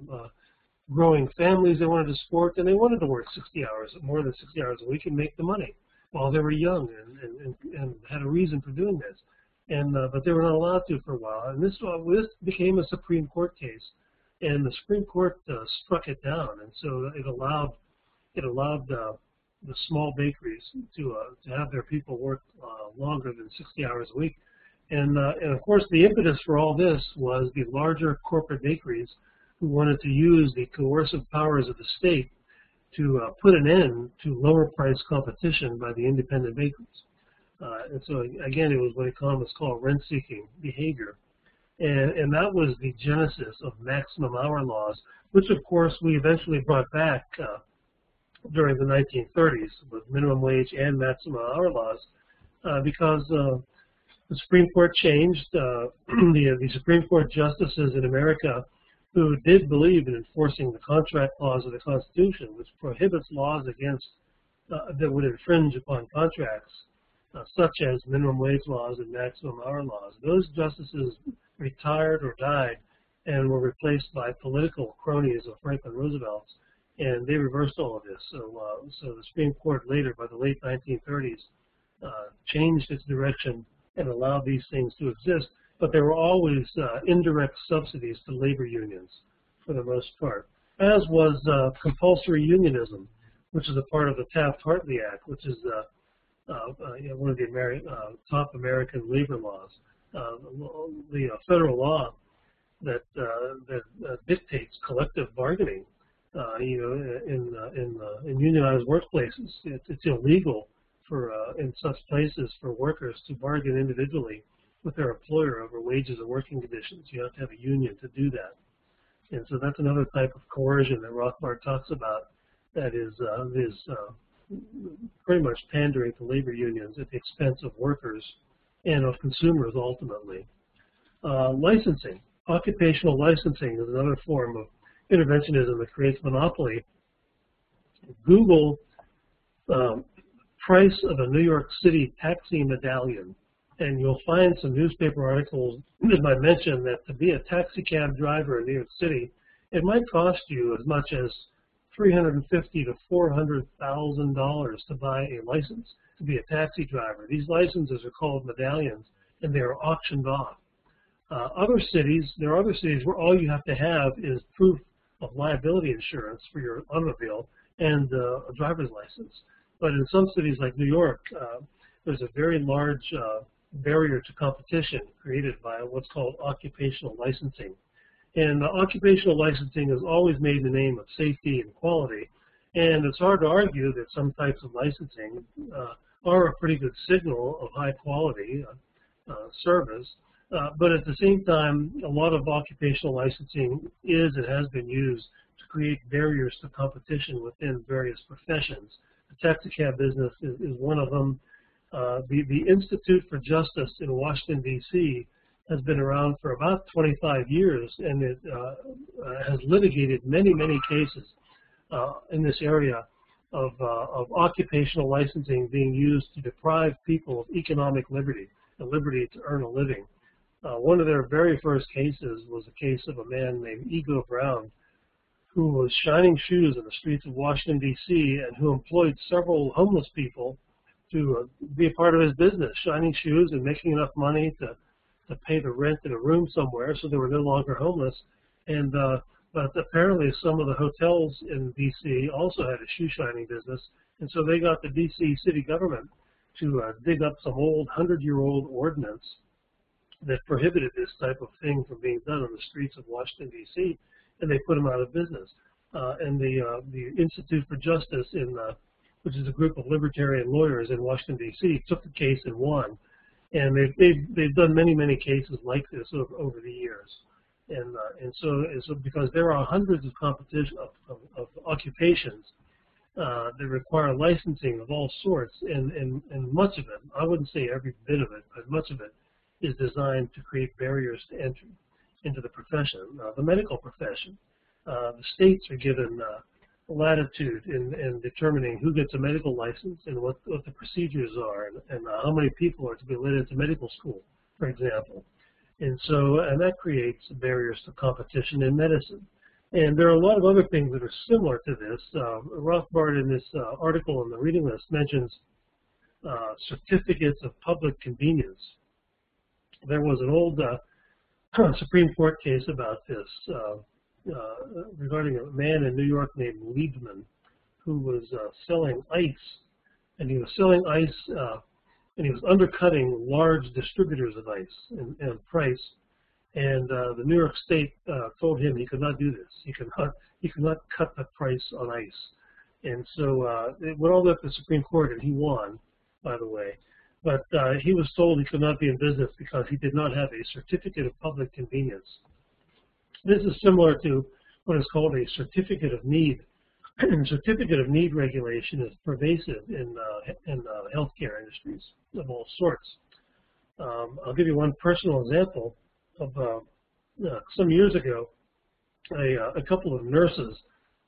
growing families they wanted to support, and they wanted to work 60 hours, more than 60 hours a week, and make the money while they were young and had a reason for doing this. And but they were not allowed to for a while. And this became a Supreme Court case. And the Supreme Court struck it down, and so it allowed the small bakeries to have their people work longer than 60 hours a week. And of course, the impetus for all this was the larger corporate bakeries who wanted to use the coercive powers of the state to put an end to lower price competition by the independent bakeries. And so again, it was what economists call rent-seeking behavior. And that was the genesis of maximum hour laws, which of course we eventually brought back during the 1930s with minimum wage and maximum hour laws because the Supreme Court changed. The Supreme Court justices in America who did believe in enforcing the contract clause of the Constitution, which prohibits laws against that would infringe upon contracts, such as minimum wage laws and maximum hour laws. Those justices retired or died and were replaced by political cronies of Franklin Roosevelt. and they reversed all of this. So the Supreme Court later, by the late 1930s, changed its direction and allowed these things to exist, but there were always indirect subsidies to labor unions for the most part, as was compulsory unionism, which is a part of the Taft-Hartley Act, which is one of the top American labor laws. The federal law that dictates collective bargaining, in unionized workplaces. It's illegal for in such places for workers to bargain individually with their employer over wages and working conditions. You have to have a union to do that. And so that's another type of coercion that Rothbard talks about that is pretty much pandering to labor unions at the expense of workers and of consumers ultimately. Licensing. Occupational licensing is another form of interventionism that creates monopoly. Google price of a New York City taxi medallion, and you'll find some newspaper articles that might mention that to be a taxi cab driver in New York City, it might cost you as much as $350,000 to $400,000 to buy a license to be a taxi driver. These licenses are called medallions, and they are auctioned off. There are other cities where all you have to have is proof of liability insurance for your automobile and a driver's license. But in some cities like New York, there's a very large barrier to competition created by what's called occupational licensing. And occupational licensing is always made in the name of safety and quality. And it's hard to argue that some types of licensing are a pretty good signal of high quality service. But at the same time, a lot of occupational licensing is and has been used to create barriers to competition within various professions. The taxi cab business is one of them. The Institute for Justice in Washington, D.C. has been around for about 25 years, and it has litigated many, many cases in this area of occupational licensing being used to deprive people of economic liberty, the liberty to earn a living. One of their very first cases was a case of a man named Ego Brown, who was shining shoes in the streets of Washington, D.C., and who employed several homeless people to be a part of his business, shining shoes and making enough money to pay the rent in a room somewhere, so they were no longer homeless. And but apparently some of the hotels in D.C. also had a shoe shining business, and so they got the D.C. city government to dig up some old 100-year-old ordinance that prohibited this type of thing from being done on the streets of Washington, D.C., and they put them out of business. And the Institute for Justice, which is a group of libertarian lawyers in Washington, D.C., took the case and won. And they've done many, many cases like this over the years. And so because there are hundreds of competition of occupations that require licensing of all sorts, and much of it, I wouldn't say every bit of it, but much of it is designed to create barriers to entry into the profession, the medical profession. The states are given latitude in determining who gets a medical license and what the procedures are, and how many people are to be let into medical school, for example. And that creates barriers to competition in medicine. And there are a lot of other things that are similar to this. Rothbard, in this article on the reading list, mentions certificates of public convenience. There was an old Supreme Court case about this regarding a man in New York named Liebman, who was selling ice, and he was selling ice, and he was undercutting large distributors of ice in price. And the New York State told him he could not do this. He could not cut the price on ice. And so it went all the way up to the Supreme Court, and he won, by the way. But he was told he could not be in business because he did not have a certificate of public convenience. This is similar to what is called a certificate of need. And certificate of need regulation is pervasive in healthcare industries of all sorts. I'll give you one personal example of some years ago. A couple of nurses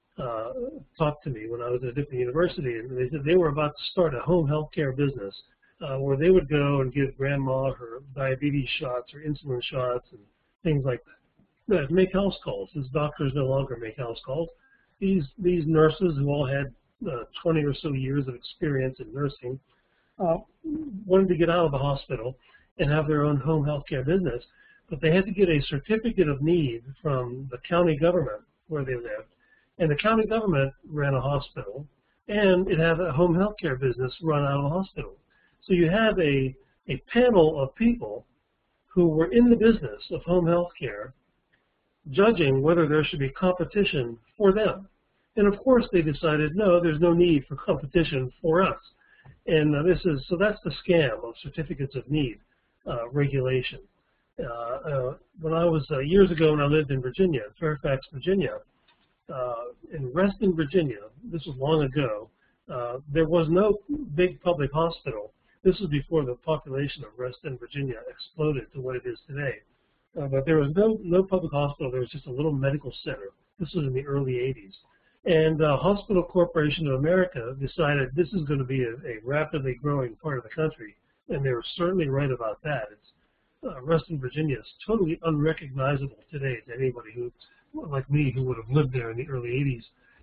talked to me when I was at a different university, and they said they were about to start a home healthcare business where they would go and give grandma her diabetes shots or insulin shots and things like that. Make house calls. Since doctors no longer make house calls, these nurses who all had 20 or so years of experience in nursing wanted to get out of the hospital and have their own home health care business, but they had to get a certificate of need from the county government where they lived. And the county government ran a hospital, and it had a home health care business run out of the hospital. So you have a panel of people who were in the business of home health care judging whether there should be competition for them. And of course they decided, no, there's no need for competition for us. And so that's the scam of certificates of need regulation. When I was years ago when I lived in Virginia, Fairfax, Virginia, in Reston, Virginia, this was long ago, there was no big public hospital. This was before the population of Reston, Virginia exploded to what it is today. But there was no public hospital. There was just a little medical center. This was in the early 80s. And Hospital Corporation of America decided this is going to be a rapidly growing part of the country. And they were certainly right about that. Reston, Virginia is totally unrecognizable today to anybody who, like me, who would have lived there in the early 80s.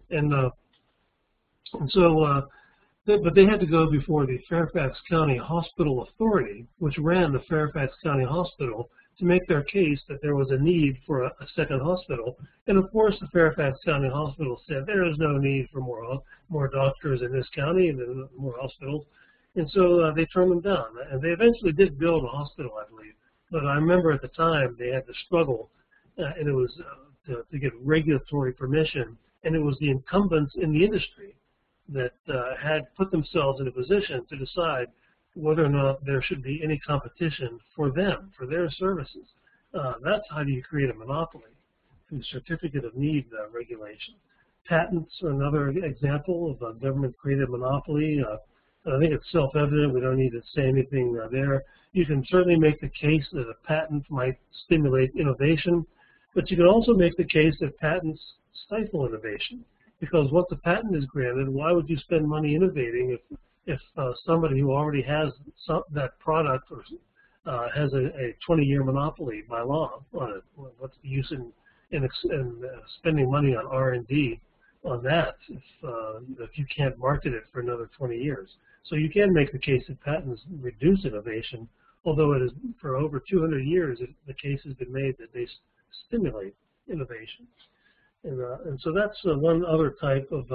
But they had to go before the Fairfax County Hospital Authority, which ran the Fairfax County Hospital, to make their case that there was a need for a second hospital. And of course, the Fairfax County Hospital said there is no need for more doctors in this county and more hospitals. And so they turned them down. And they eventually did build a hospital, I believe. But I remember at the time they had to struggle, and it was to get regulatory permission. And it was the incumbents in the industry that had put themselves in a position to decide whether or not there should be any competition for them, for their services. That's how do you create a monopoly, through certificate of need regulation. Patents are another example of a government-created monopoly. I think it's self-evident. We don't need to say anything there. You can certainly make the case that a patent might stimulate innovation, but you can also make the case that patents stifle innovation. Because once a patent is granted, why would you spend money innovating if somebody who already has that product or has a 20-year monopoly by law on it? What's the use in spending money on R&D on that if you can't market it for another 20 years? So you can make the case that patents reduce innovation, although it is for over 200 years the case has been made that they stimulate innovation. And so that's one other type of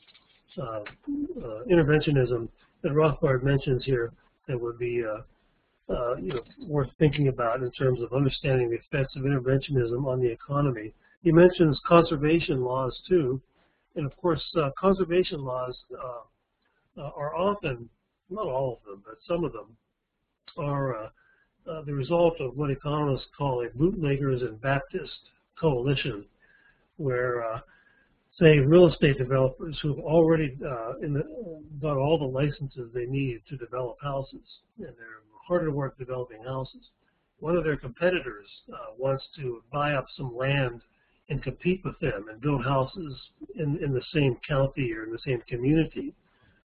interventionism that Rothbard mentions here that would be worth thinking about in terms of understanding the effects of interventionism on the economy. He mentions conservation laws too, and of course conservation laws are often, not all of them, but some of them are the result of what economists call a bootleggers and Baptist coalition, where say real estate developers who've already got all the licenses they need to develop houses, and they're hard at work developing houses. One of their competitors wants to buy up some land and compete with them and build houses in the same county or in the same community.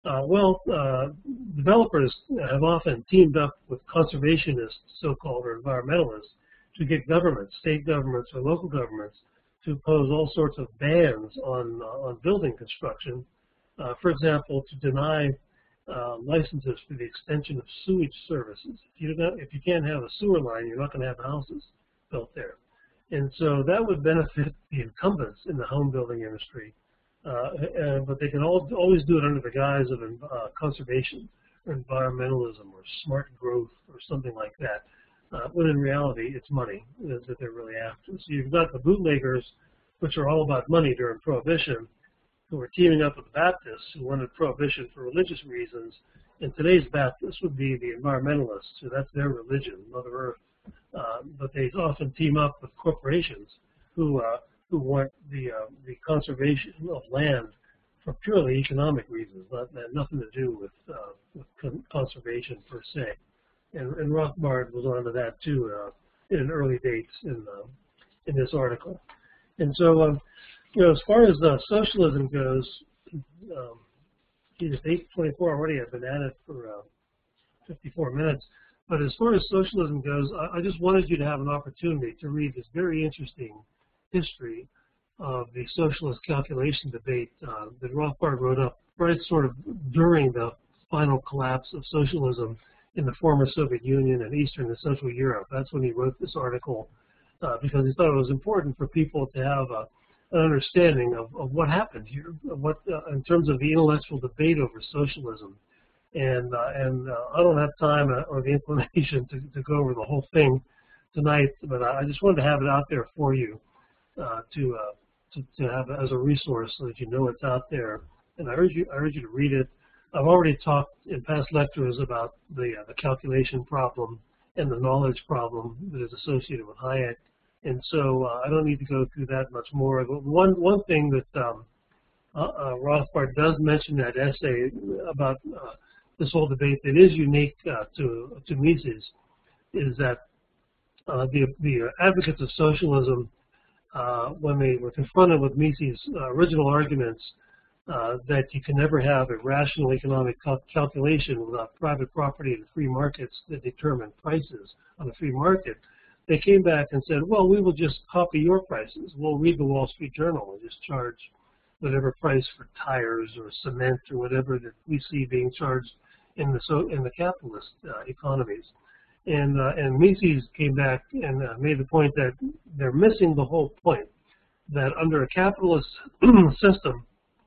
Developers have often teamed up with conservationists, so-called, or environmentalists, to get governments, state governments or local governments, to impose all sorts of bans on building construction. For example, to deny licenses for the extension of sewage services. If you can't have a sewer line, you're not going to have houses built there. And so that would benefit the incumbents in the home building industry. But they can always do it under the guise of conservation or environmentalism or smart growth or something like that. When in reality, it's money that they're really after. So you've got the bootleggers, which are all about money during Prohibition, who were teaming up with the Baptists, who wanted Prohibition for religious reasons. And today's Baptists would be the environmentalists, so that's their religion, Mother Earth. But they often team up with corporations who want the conservation of land for purely economic reasons, nothing to do with conservation per se. And Rothbard was onto that too in early dates in this article. And so, as far as socialism goes, it's 8:24 already. I've been at it for 54 minutes. But as far as socialism goes, I just wanted you to have an opportunity to read this very interesting history of the socialist calculation debate that Rothbard wrote up right sort of during the final collapse of socialism in the former Soviet Union and Eastern and Central Europe. That's when he wrote this article because he thought it was important for people to have an understanding of what happened here, of what in terms of the intellectual debate over socialism. And I don't have time or the inclination to go over the whole thing tonight, but I just wanted to have it out there for you to have as a resource so that you know it's out there. And I urge you to read it. I've already talked in past lectures about the calculation problem and the knowledge problem that is associated with Hayek, and so I don't need to go through that much more. One thing that Rothbard does mention in that essay about this whole debate that is unique to Mises is that the advocates of socialism, when they were confronted with Mises' original arguments that you can never have a rational economic calculation without private property and free markets that determine prices on a free market, they came back and said, well, we will just copy your prices. We'll read the Wall Street Journal and just charge whatever price for tires or cement or whatever that we see being charged in the capitalist economies. And Mises came back and made the point that they're missing the whole point, that under a capitalist system,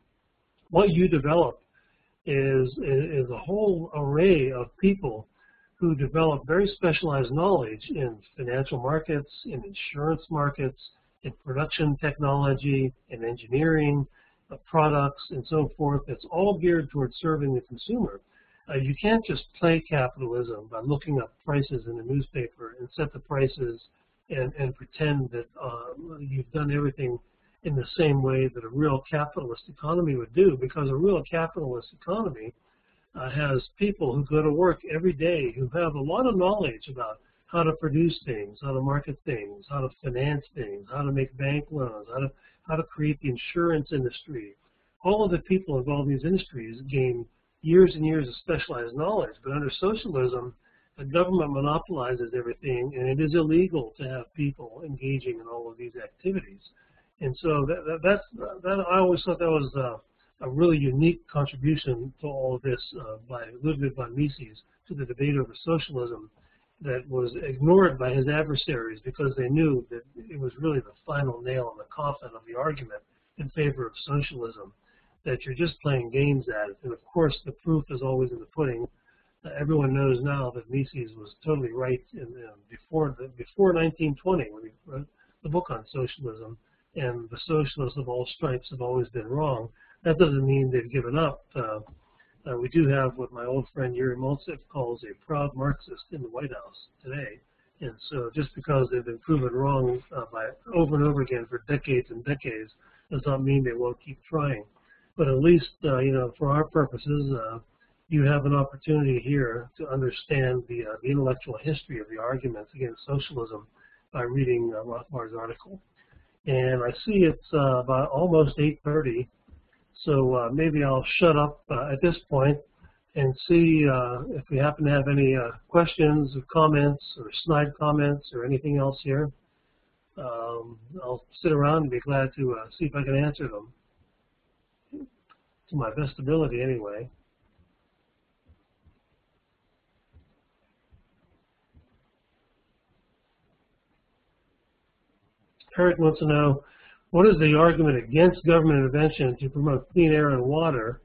what you develop is a whole array of people who develop very specialized knowledge in financial markets, in insurance markets, in production technology, in engineering, products, and so forth. It's all geared towards serving the consumer. You can't just play capitalism by looking up prices in the newspaper and set the prices and pretend that you've done everything in the same way that a real capitalist economy would do, because a real capitalist economy has people who go to work every day who have a lot of knowledge about how to produce things, how to market things, how to finance things, how to make bank loans, how to create the insurance industry. All of the people involved in these industries gain years and years of specialized knowledge, but under socialism, the government monopolizes everything, and it is illegal to have people engaging in all of these activities. And so that I always thought that was a really unique contribution to all of this by Ludwig von Mises to the debate over socialism that was ignored by his adversaries because they knew that it was really the final nail in the coffin of the argument in favor of socialism, that you're just playing games at it. And of course, the proof is always in the pudding. Everyone knows now that Mises was totally right before 1920 when he wrote the book on socialism, and the socialists of all stripes have always been wrong. That doesn't mean they've given up. We do have what my old friend Yuri Moltsev calls a proud Marxist in the White House today. And so just because they've been proven wrong by over and over again for decades and decades does not mean they won't keep trying. But at least, for our purposes, you have an opportunity here to understand the intellectual history of the arguments against socialism by reading Rothbard's article. And I see it's about almost 8:30, so maybe I'll shut up at this point and see if we happen to have any questions or comments or snide comments or anything else here. I'll sit around and be glad to see if I can answer them, to my best ability anyway. Eric wants to know, what is the argument against government intervention to promote clean air and water?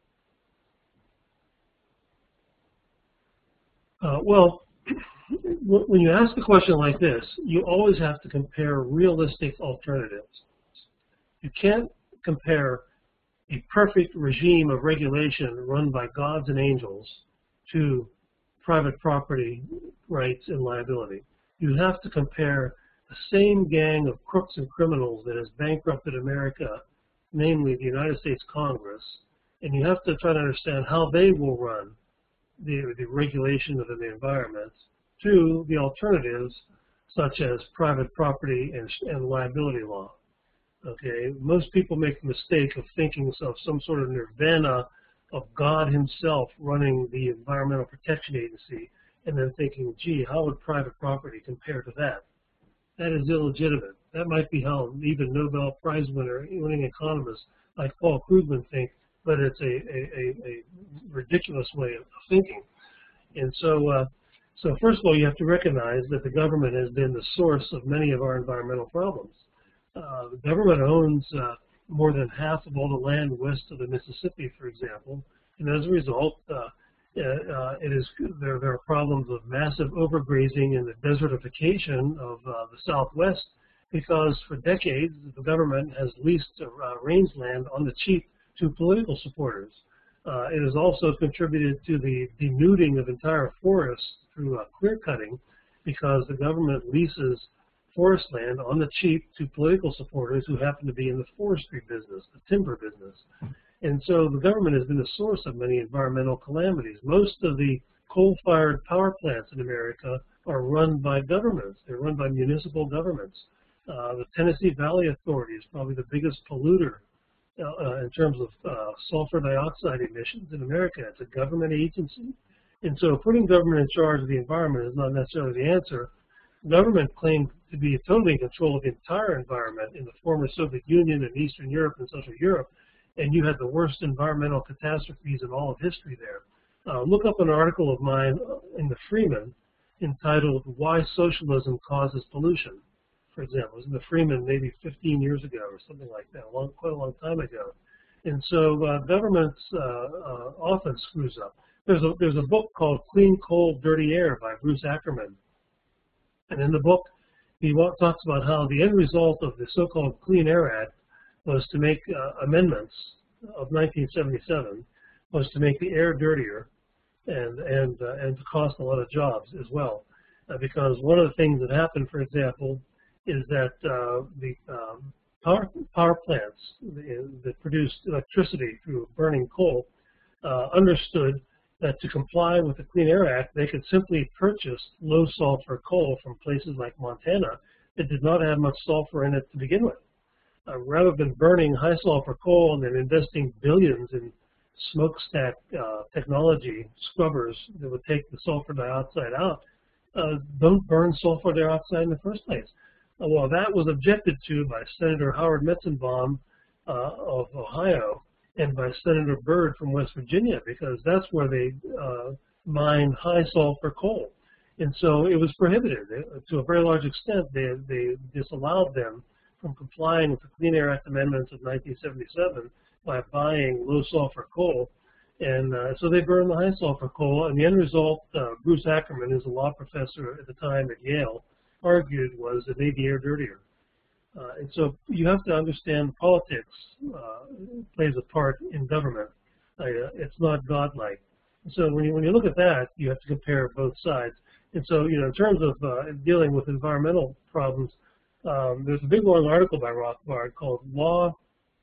Well, when you ask a question like this, you always have to compare realistic alternatives. You can't compare a perfect regime of regulation run by gods and angels to private property rights and liability. You have to compare the same gang of crooks and criminals that has bankrupted America, namely the United States Congress, and you have to try to understand how they will run the regulation of the environment to the alternatives such as private property and liability law. Okay, most people make the mistake of thinking of some sort of nirvana of God himself running the Environmental Protection Agency and then thinking, gee, how would private property compare to that? That is illegitimate. That might be how even Nobel Prize winning economists like Paul Krugman think, but it's a ridiculous way of thinking. And so, so first of all, you have to recognize that the government has been the source of many of our environmental problems. The government owns more than half of all the land west of the Mississippi, for example, and as a result, there are problems of massive overgrazing and the desertification of the Southwest, because for decades the government has leased rangeland on the cheap to political supporters. It has also contributed to the denuding of entire forests through clear cutting, because the government leases forest land on the cheap to political supporters who happen to be in the forestry business, the timber business. And so the government has been the source of many environmental calamities. Most of the coal-fired power plants in America are run by governments. They're run by municipal governments. The Tennessee Valley Authority is probably the biggest polluter in terms of sulfur dioxide emissions in America. It's a government agency. And so putting government in charge of the environment is not necessarily the answer. Government claimed to be totally in control of the entire environment in the former Soviet Union and Eastern Europe and Central Europe, and you had the worst environmental catastrophes in all of history there. Look up an article of mine in the Freeman entitled "Why Socialism Causes Pollution," for example. It was in the Freeman maybe 15 years ago or something like that, quite a long time ago. And so governments often screws up. There's a book called "Clean Coal, Dirty Air" by Bruce Ackerman. And in the book, he talks about how the end result of the so-called Clean Air Act was to make amendments of 1977, was to make the air dirtier and to cost a lot of jobs as well. Because one of the things that happened, for example, is that the power plants that produced electricity through burning coal understood that to comply with the Clean Air Act, they could simply purchase low sulfur coal from places like Montana that did not have much sulfur in it to begin with. Rather than burning high sulfur coal and then investing billions in smokestack technology scrubbers that would take the sulfur dioxide out, don't burn sulfur dioxide in the first place. Well, that was objected to by Senator Howard Metzenbaum of Ohio, and by Senator Byrd from West Virginia, because that's where they mine high sulfur coal. And so it was prohibited. To a very large extent, they disallowed them from complying with the Clean Air Act amendments of 1977 by buying low sulfur coal. And so they burned the high sulfur coal, and the end result, Bruce Ackerman, who's a law professor at the time at Yale, argued was it made the air dirtier. And so you have to understand politics plays a part in government. It's not godlike. So when you look at that, you have to compare both sides. And so, in terms of dealing with environmental problems, there's a big long article by Rothbard called Law,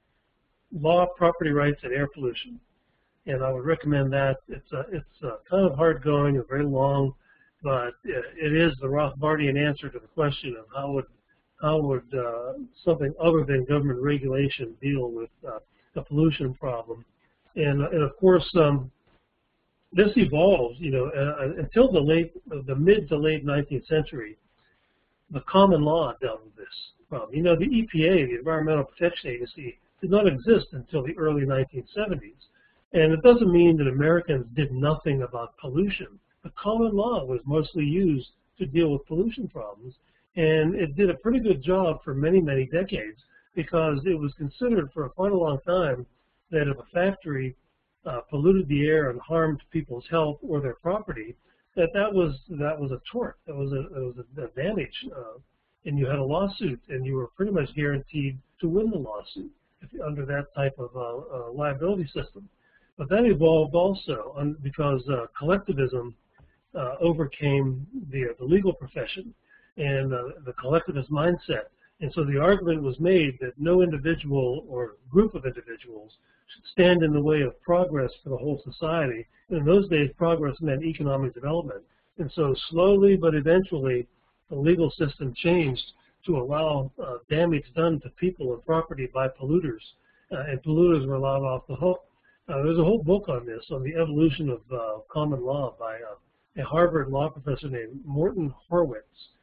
Property Rights, and Air Pollution. And I would recommend that. It's kind of hard going and very long, but it is the Rothbardian answer to the question of how would something other than government regulation deal with the pollution problem. And of course, this evolves, until the mid to late 19th century, the common law dealt with this problem. The EPA, the Environmental Protection Agency, did not exist until the early 1970s. And it doesn't mean that Americans did nothing about pollution. The common law was mostly used to deal with pollution problems. And it did a pretty good job for many, many decades, because it was considered for quite a long time that if a factory polluted the air and harmed people's health or their property, that was a tort, that was a damage, and you had a lawsuit, and you were pretty much guaranteed to win the lawsuit under that type of liability system. But that evolved also because collectivism overcame the legal profession and the collectivist mindset. And so the argument was made that no individual or group of individuals should stand in the way of progress for the whole society. And in those days, progress meant economic development. And so slowly but eventually, the legal system changed to allow damage done to people and property by polluters. And polluters were allowed off the hook. There's a whole book on this, on the evolution of common law by a Harvard law professor named Morton Horwitz.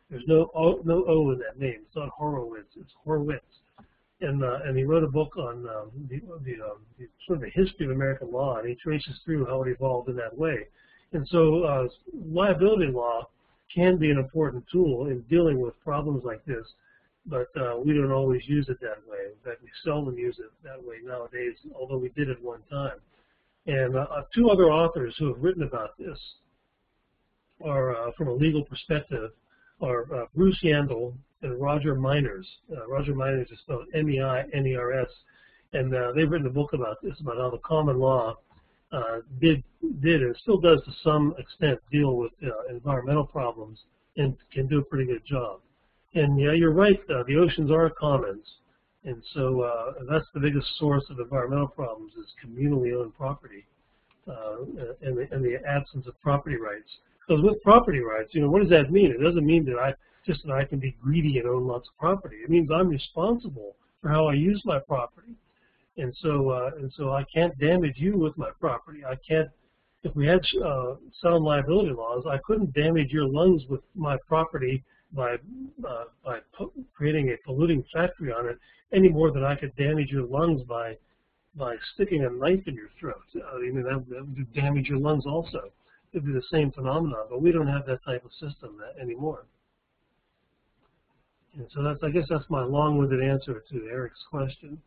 There's no O in that name. It's not Horowitz. It's Horwitz. And he wrote a book on the sort of the history of American law, and he traces through how it evolved in that way. And so liability law can be an important tool in dealing with problems like this, but we don't always use it that way. In fact, we seldom use it that way nowadays, although we did at one time. And two other authors who have written about this are, from a legal perspective, are Bruce Yandel and Roger Miners. Roger Miners is spelled M-E-I-N-E-R-S, and they've written a book about this, about how the common law did and still does to some extent deal with environmental problems and can do a pretty good job. And yeah, you're right, the oceans are commons, and so that's the biggest source of environmental problems is communally owned property and the absence of property rights. Because with property rights, what does that mean? It doesn't mean that I can be greedy and own lots of property. It means I'm responsible for how I use my property, and so I can't damage you with my property. I can't. If we had sound liability laws, I couldn't damage your lungs with my property by creating a polluting factory on it any more than I could damage your lungs by sticking a knife in your throat. I mean, that would damage your lungs also. It would be the same phenomenon, but we don't have that type of system anymore. And so I guess that's my long-winded answer to Eric's question.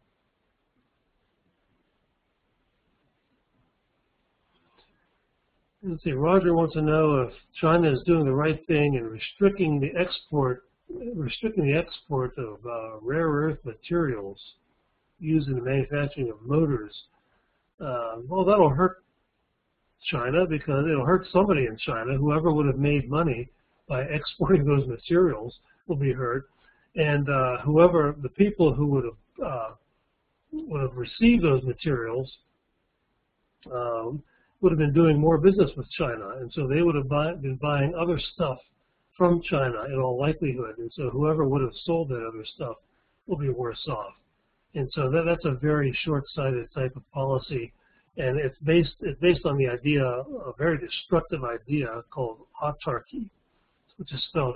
Let's see, Roger wants to know if China is doing the right thing in restricting the export of rare earth materials used in the manufacturing of motors. Well, that'll hurt China because it'll hurt somebody in China. Whoever would have made money by exporting those materials will be hurt, and the people who would have received those materials would have been doing more business with China, and so they would have been buying other stuff from China in all likelihood, and so whoever would have sold that other stuff will be worse off. And so that's a very short-sighted type of policy, and it's based on the idea, a very destructive idea called autarky, which is spelled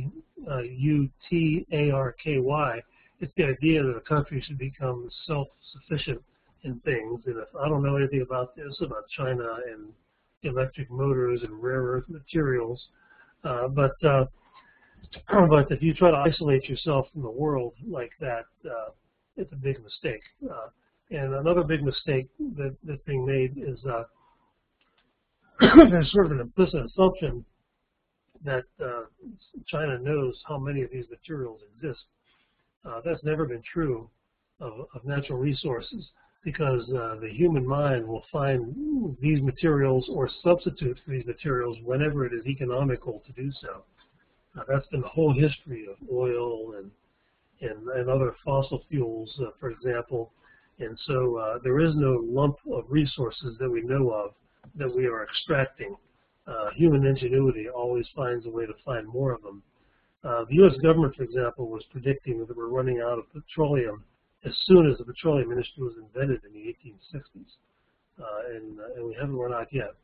A-U-T-A-R-K-Y. It's the idea that a country should become self-sufficient in things. And if I don't know anything about this, about China and electric motors and rare earth materials, but if you try to isolate yourself from the world like that, it's a big mistake. And another big mistake that's being made is there's sort of an implicit assumption that China knows how many of these materials exist. That's never been true of natural resources, because the human mind will find these materials or substitute for these materials whenever it is economical to do so. That's been the whole history of oil and other fossil fuels, for example. And so there is no lump of resources that we know of that we are extracting. Human ingenuity always finds a way to find more of them. The U.S. government, for example, was predicting that we're running out of petroleum as soon as the petroleum industry was invented in the 1860s, and we haven't run out yet.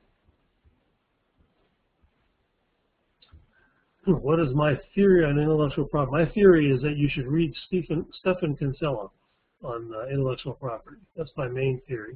What is my theory on intellectual property? My theory is that you should read Stephan Kinsella on intellectual property. That's my main theory.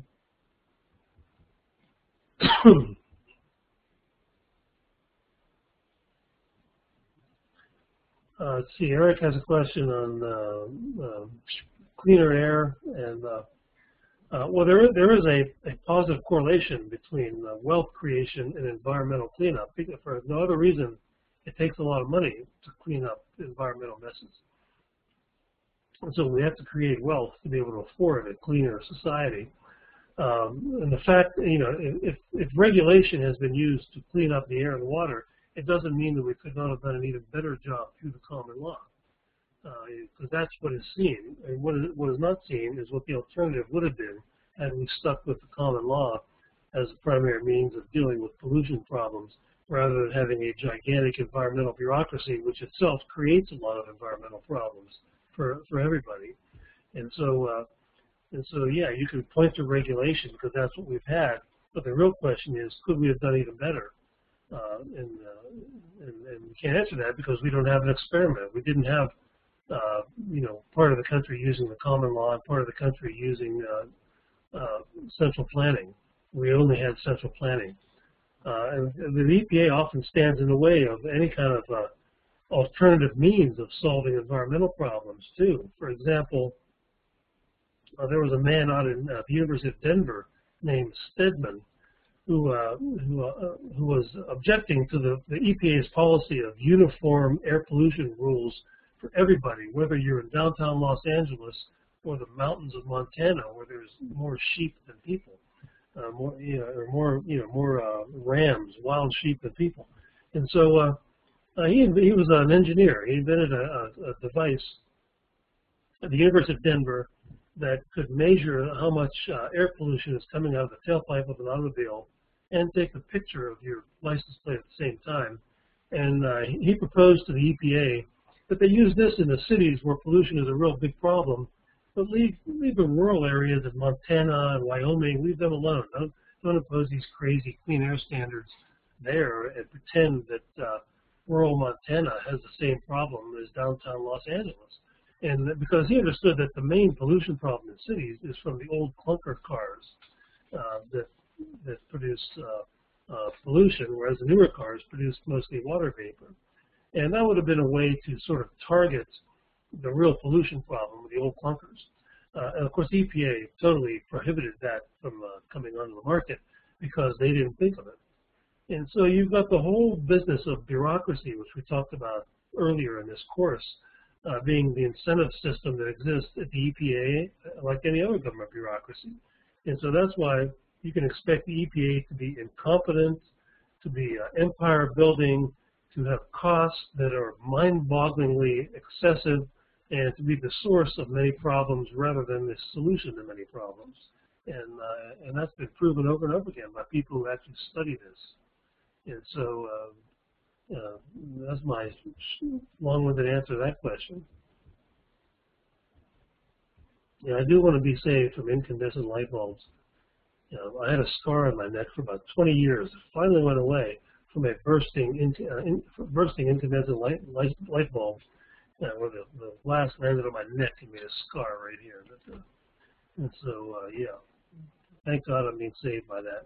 Let's see, Eric has a question on cleaner air, and well, there is a positive correlation between wealth creation and environmental cleanup. For no other reason, it takes a lot of money to clean up environmental messes. And so we have to create wealth to be able to afford a cleaner society. And the fact, if regulation has been used to clean up the air and water, it doesn't mean that we could not have done an even better job through the common law. Because that's what is seen. And what is not seen is what the alternative would have been had we stuck with the common law as a primary means of dealing with pollution problems, rather than having a gigantic environmental bureaucracy, which itself creates a lot of environmental problems for everybody. And so yeah, you can point to regulation because that's what we've had, but the real question is, could we have done even better? and we can't answer that because we don't have an experiment. We didn't have, part of the country using the common law and part of the country using central planning. We only had central planning. And the EPA often stands in the way of any kind of alternative means of solving environmental problems, too. For example, there was a man out in the University of Denver named Stedman who was objecting to the EPA's policy of uniform air pollution rules for everybody, whether you're in downtown Los Angeles or the mountains of Montana, where there's more sheep than people, more rams, wild sheep than people. And so he was an engineer. He invented a device at the University of Denver that could measure how much air pollution is coming out of the tailpipe of an automobile and take a picture of your license plate at the same time. And he proposed to the EPA that they use this in the cities where pollution is a real big problem, but leave the rural areas of Montana and Wyoming, leave them alone. Don't impose these crazy clean air standards there and pretend that rural Montana has the same problem as downtown Los Angeles. And because he understood that the main pollution problem in cities is from the old clunker cars that produce pollution, whereas the newer cars produce mostly water vapor. And that would have been a way to sort of target the real pollution problem with the old clunkers. And of course, EPA totally prohibited that from coming onto the market because they didn't think of it. And so you've got the whole business of bureaucracy, which we talked about earlier in this course, being the incentive system that exists at the EPA, like any other government bureaucracy. And so that's why you can expect the EPA to be incompetent, to be empire building, to have costs that are mind-bogglingly excessive, and to be the source of many problems rather than the solution to many problems. And that's been proven over and over again by people who actually study this. And so that's my long-winded answer to that question. Yeah, I do want to be saved from incandescent light bulbs. I had a scar on my neck for about 20 years. It finally went away from a bursting incandescent light bulb, where the glass landed on my neck and made a scar right here. And so, yeah, thank God I'm being saved by that.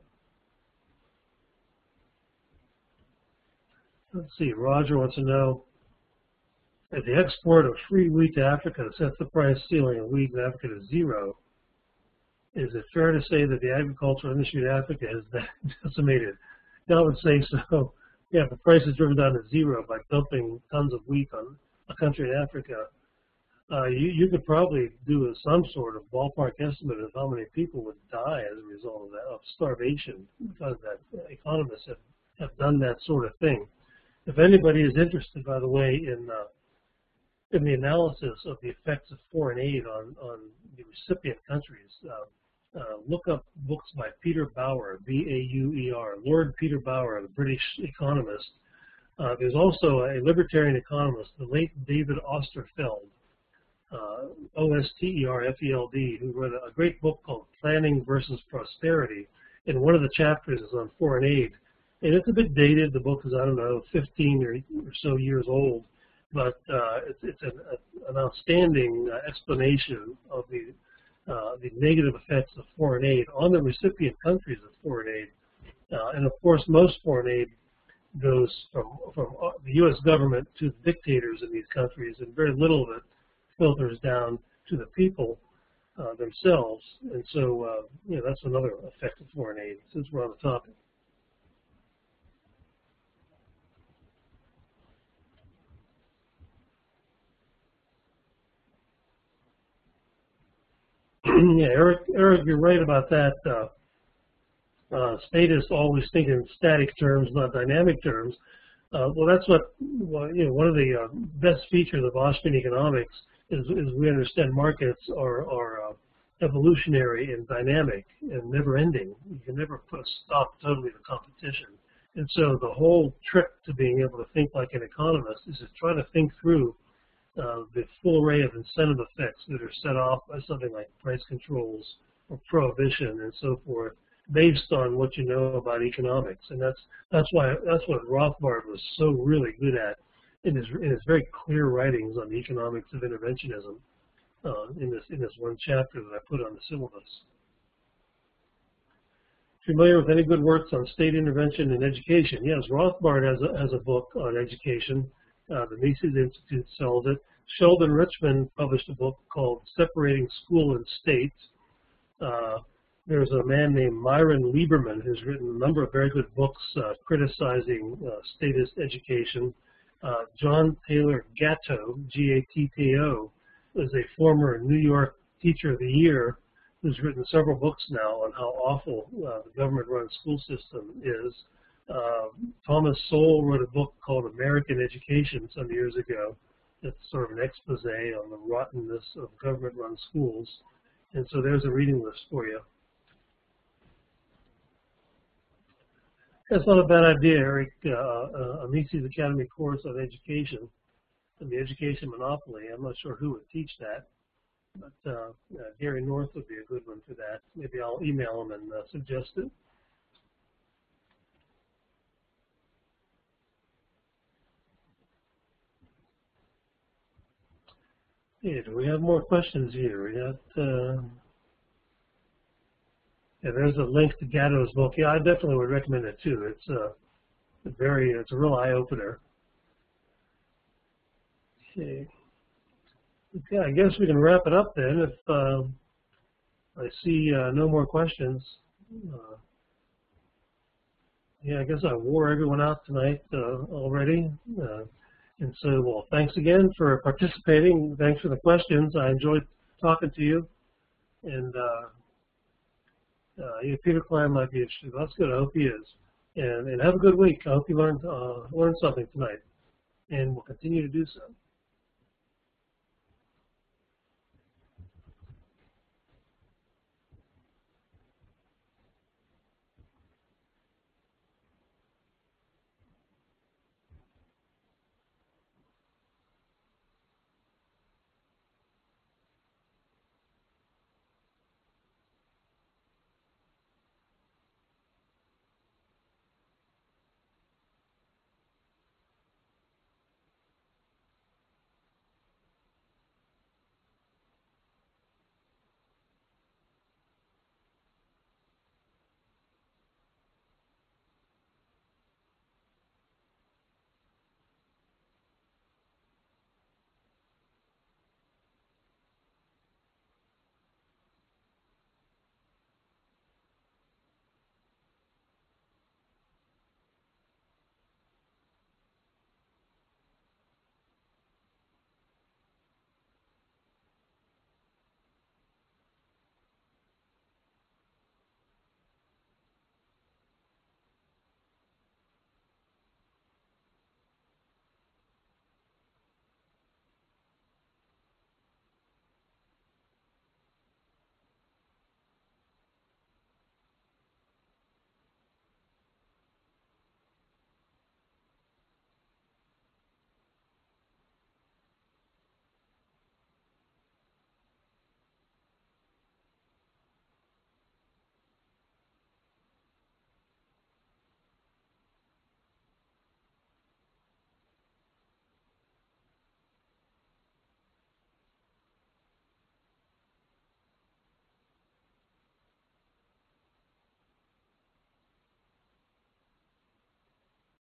Let's see, Roger wants to know, if the export of free wheat to Africa sets the price ceiling of wheat in Africa to zero, is it fair to say that the agricultural industry in Africa has been decimated? I would say so. Yeah, if the price is driven down to zero by dumping tons of wheat on a country in Africa, you could probably do some sort of ballpark estimate of how many people would die as a result of that, of starvation, because that economists have done that sort of thing. If anybody is interested, by the way, in the analysis of the effects of foreign aid on the recipient countries, look up books by Peter Bauer, B-A-U-E-R, Lord Peter Bauer, the British economist. There's also a libertarian economist, the late David Osterfeld, O-S-T-E-R-F-E-L-D, who wrote a great book called Planning versus Prosperity. And one of the chapters is on foreign aid. And it's a bit dated. The book is, I don't know, 15 or so years old. But it's an outstanding explanation of the negative effects of foreign aid on the recipient countries of foreign aid. And of course, most foreign aid goes from the U.S. government to the dictators in these countries, and very little of it filters down to the people themselves. And so, that's another effect of foreign aid, since we're on the topic. Yeah, Eric, you're right about that. Statists always think in static terms, not dynamic terms. Well, that's what one of the best features of Austrian economics is we understand markets are evolutionary and dynamic and never-ending. You can never put a stop totally to competition. And so the whole trick to being able to think like an economist is to try to think through the full array of incentive effects that are set off by something like price controls or prohibition and so forth, based on what you know about economics, and that's what Rothbard was so really good at in his very clear writings on the economics of interventionism in this one chapter that I put on the syllabus. Familiar with any good works on state intervention in education? Yes, Rothbard has a book on education. The Mises Institute sells it. Sheldon Richman published a book called Separating School and State. There's a man named Myron Lieberman who's written a number of very good books criticizing statist education. John Taylor Gatto, G-A-T-T-O, is a former New York Teacher of the Year who's written several books now on how awful the government-run school system is. Thomas Sowell wrote a book called American Education some years ago. It's sort of an expose on the rottenness of government-run schools. And so there's a reading list for you. That's not a bad idea, Eric. A Mises Academy course on education and the education monopoly. I'm not sure who would teach that, but Gary North would be a good one for that. Maybe I'll email him and suggest it. Yeah, do we have more questions here? We got, yeah, there's a link to Gatto's book. Yeah, I definitely would recommend it too. It's it's a real eye-opener. Okay. Okay, I guess we can wrap it up then. If I see no more questions. Yeah, I guess I wore everyone out tonight already. And so, well, thanks again for participating. Thanks for the questions. I enjoyed talking to you. And yeah, Peter Klein might be interested. That's good. I hope he is. And have a good week. I hope you learned something tonight. And we'll continue to do so.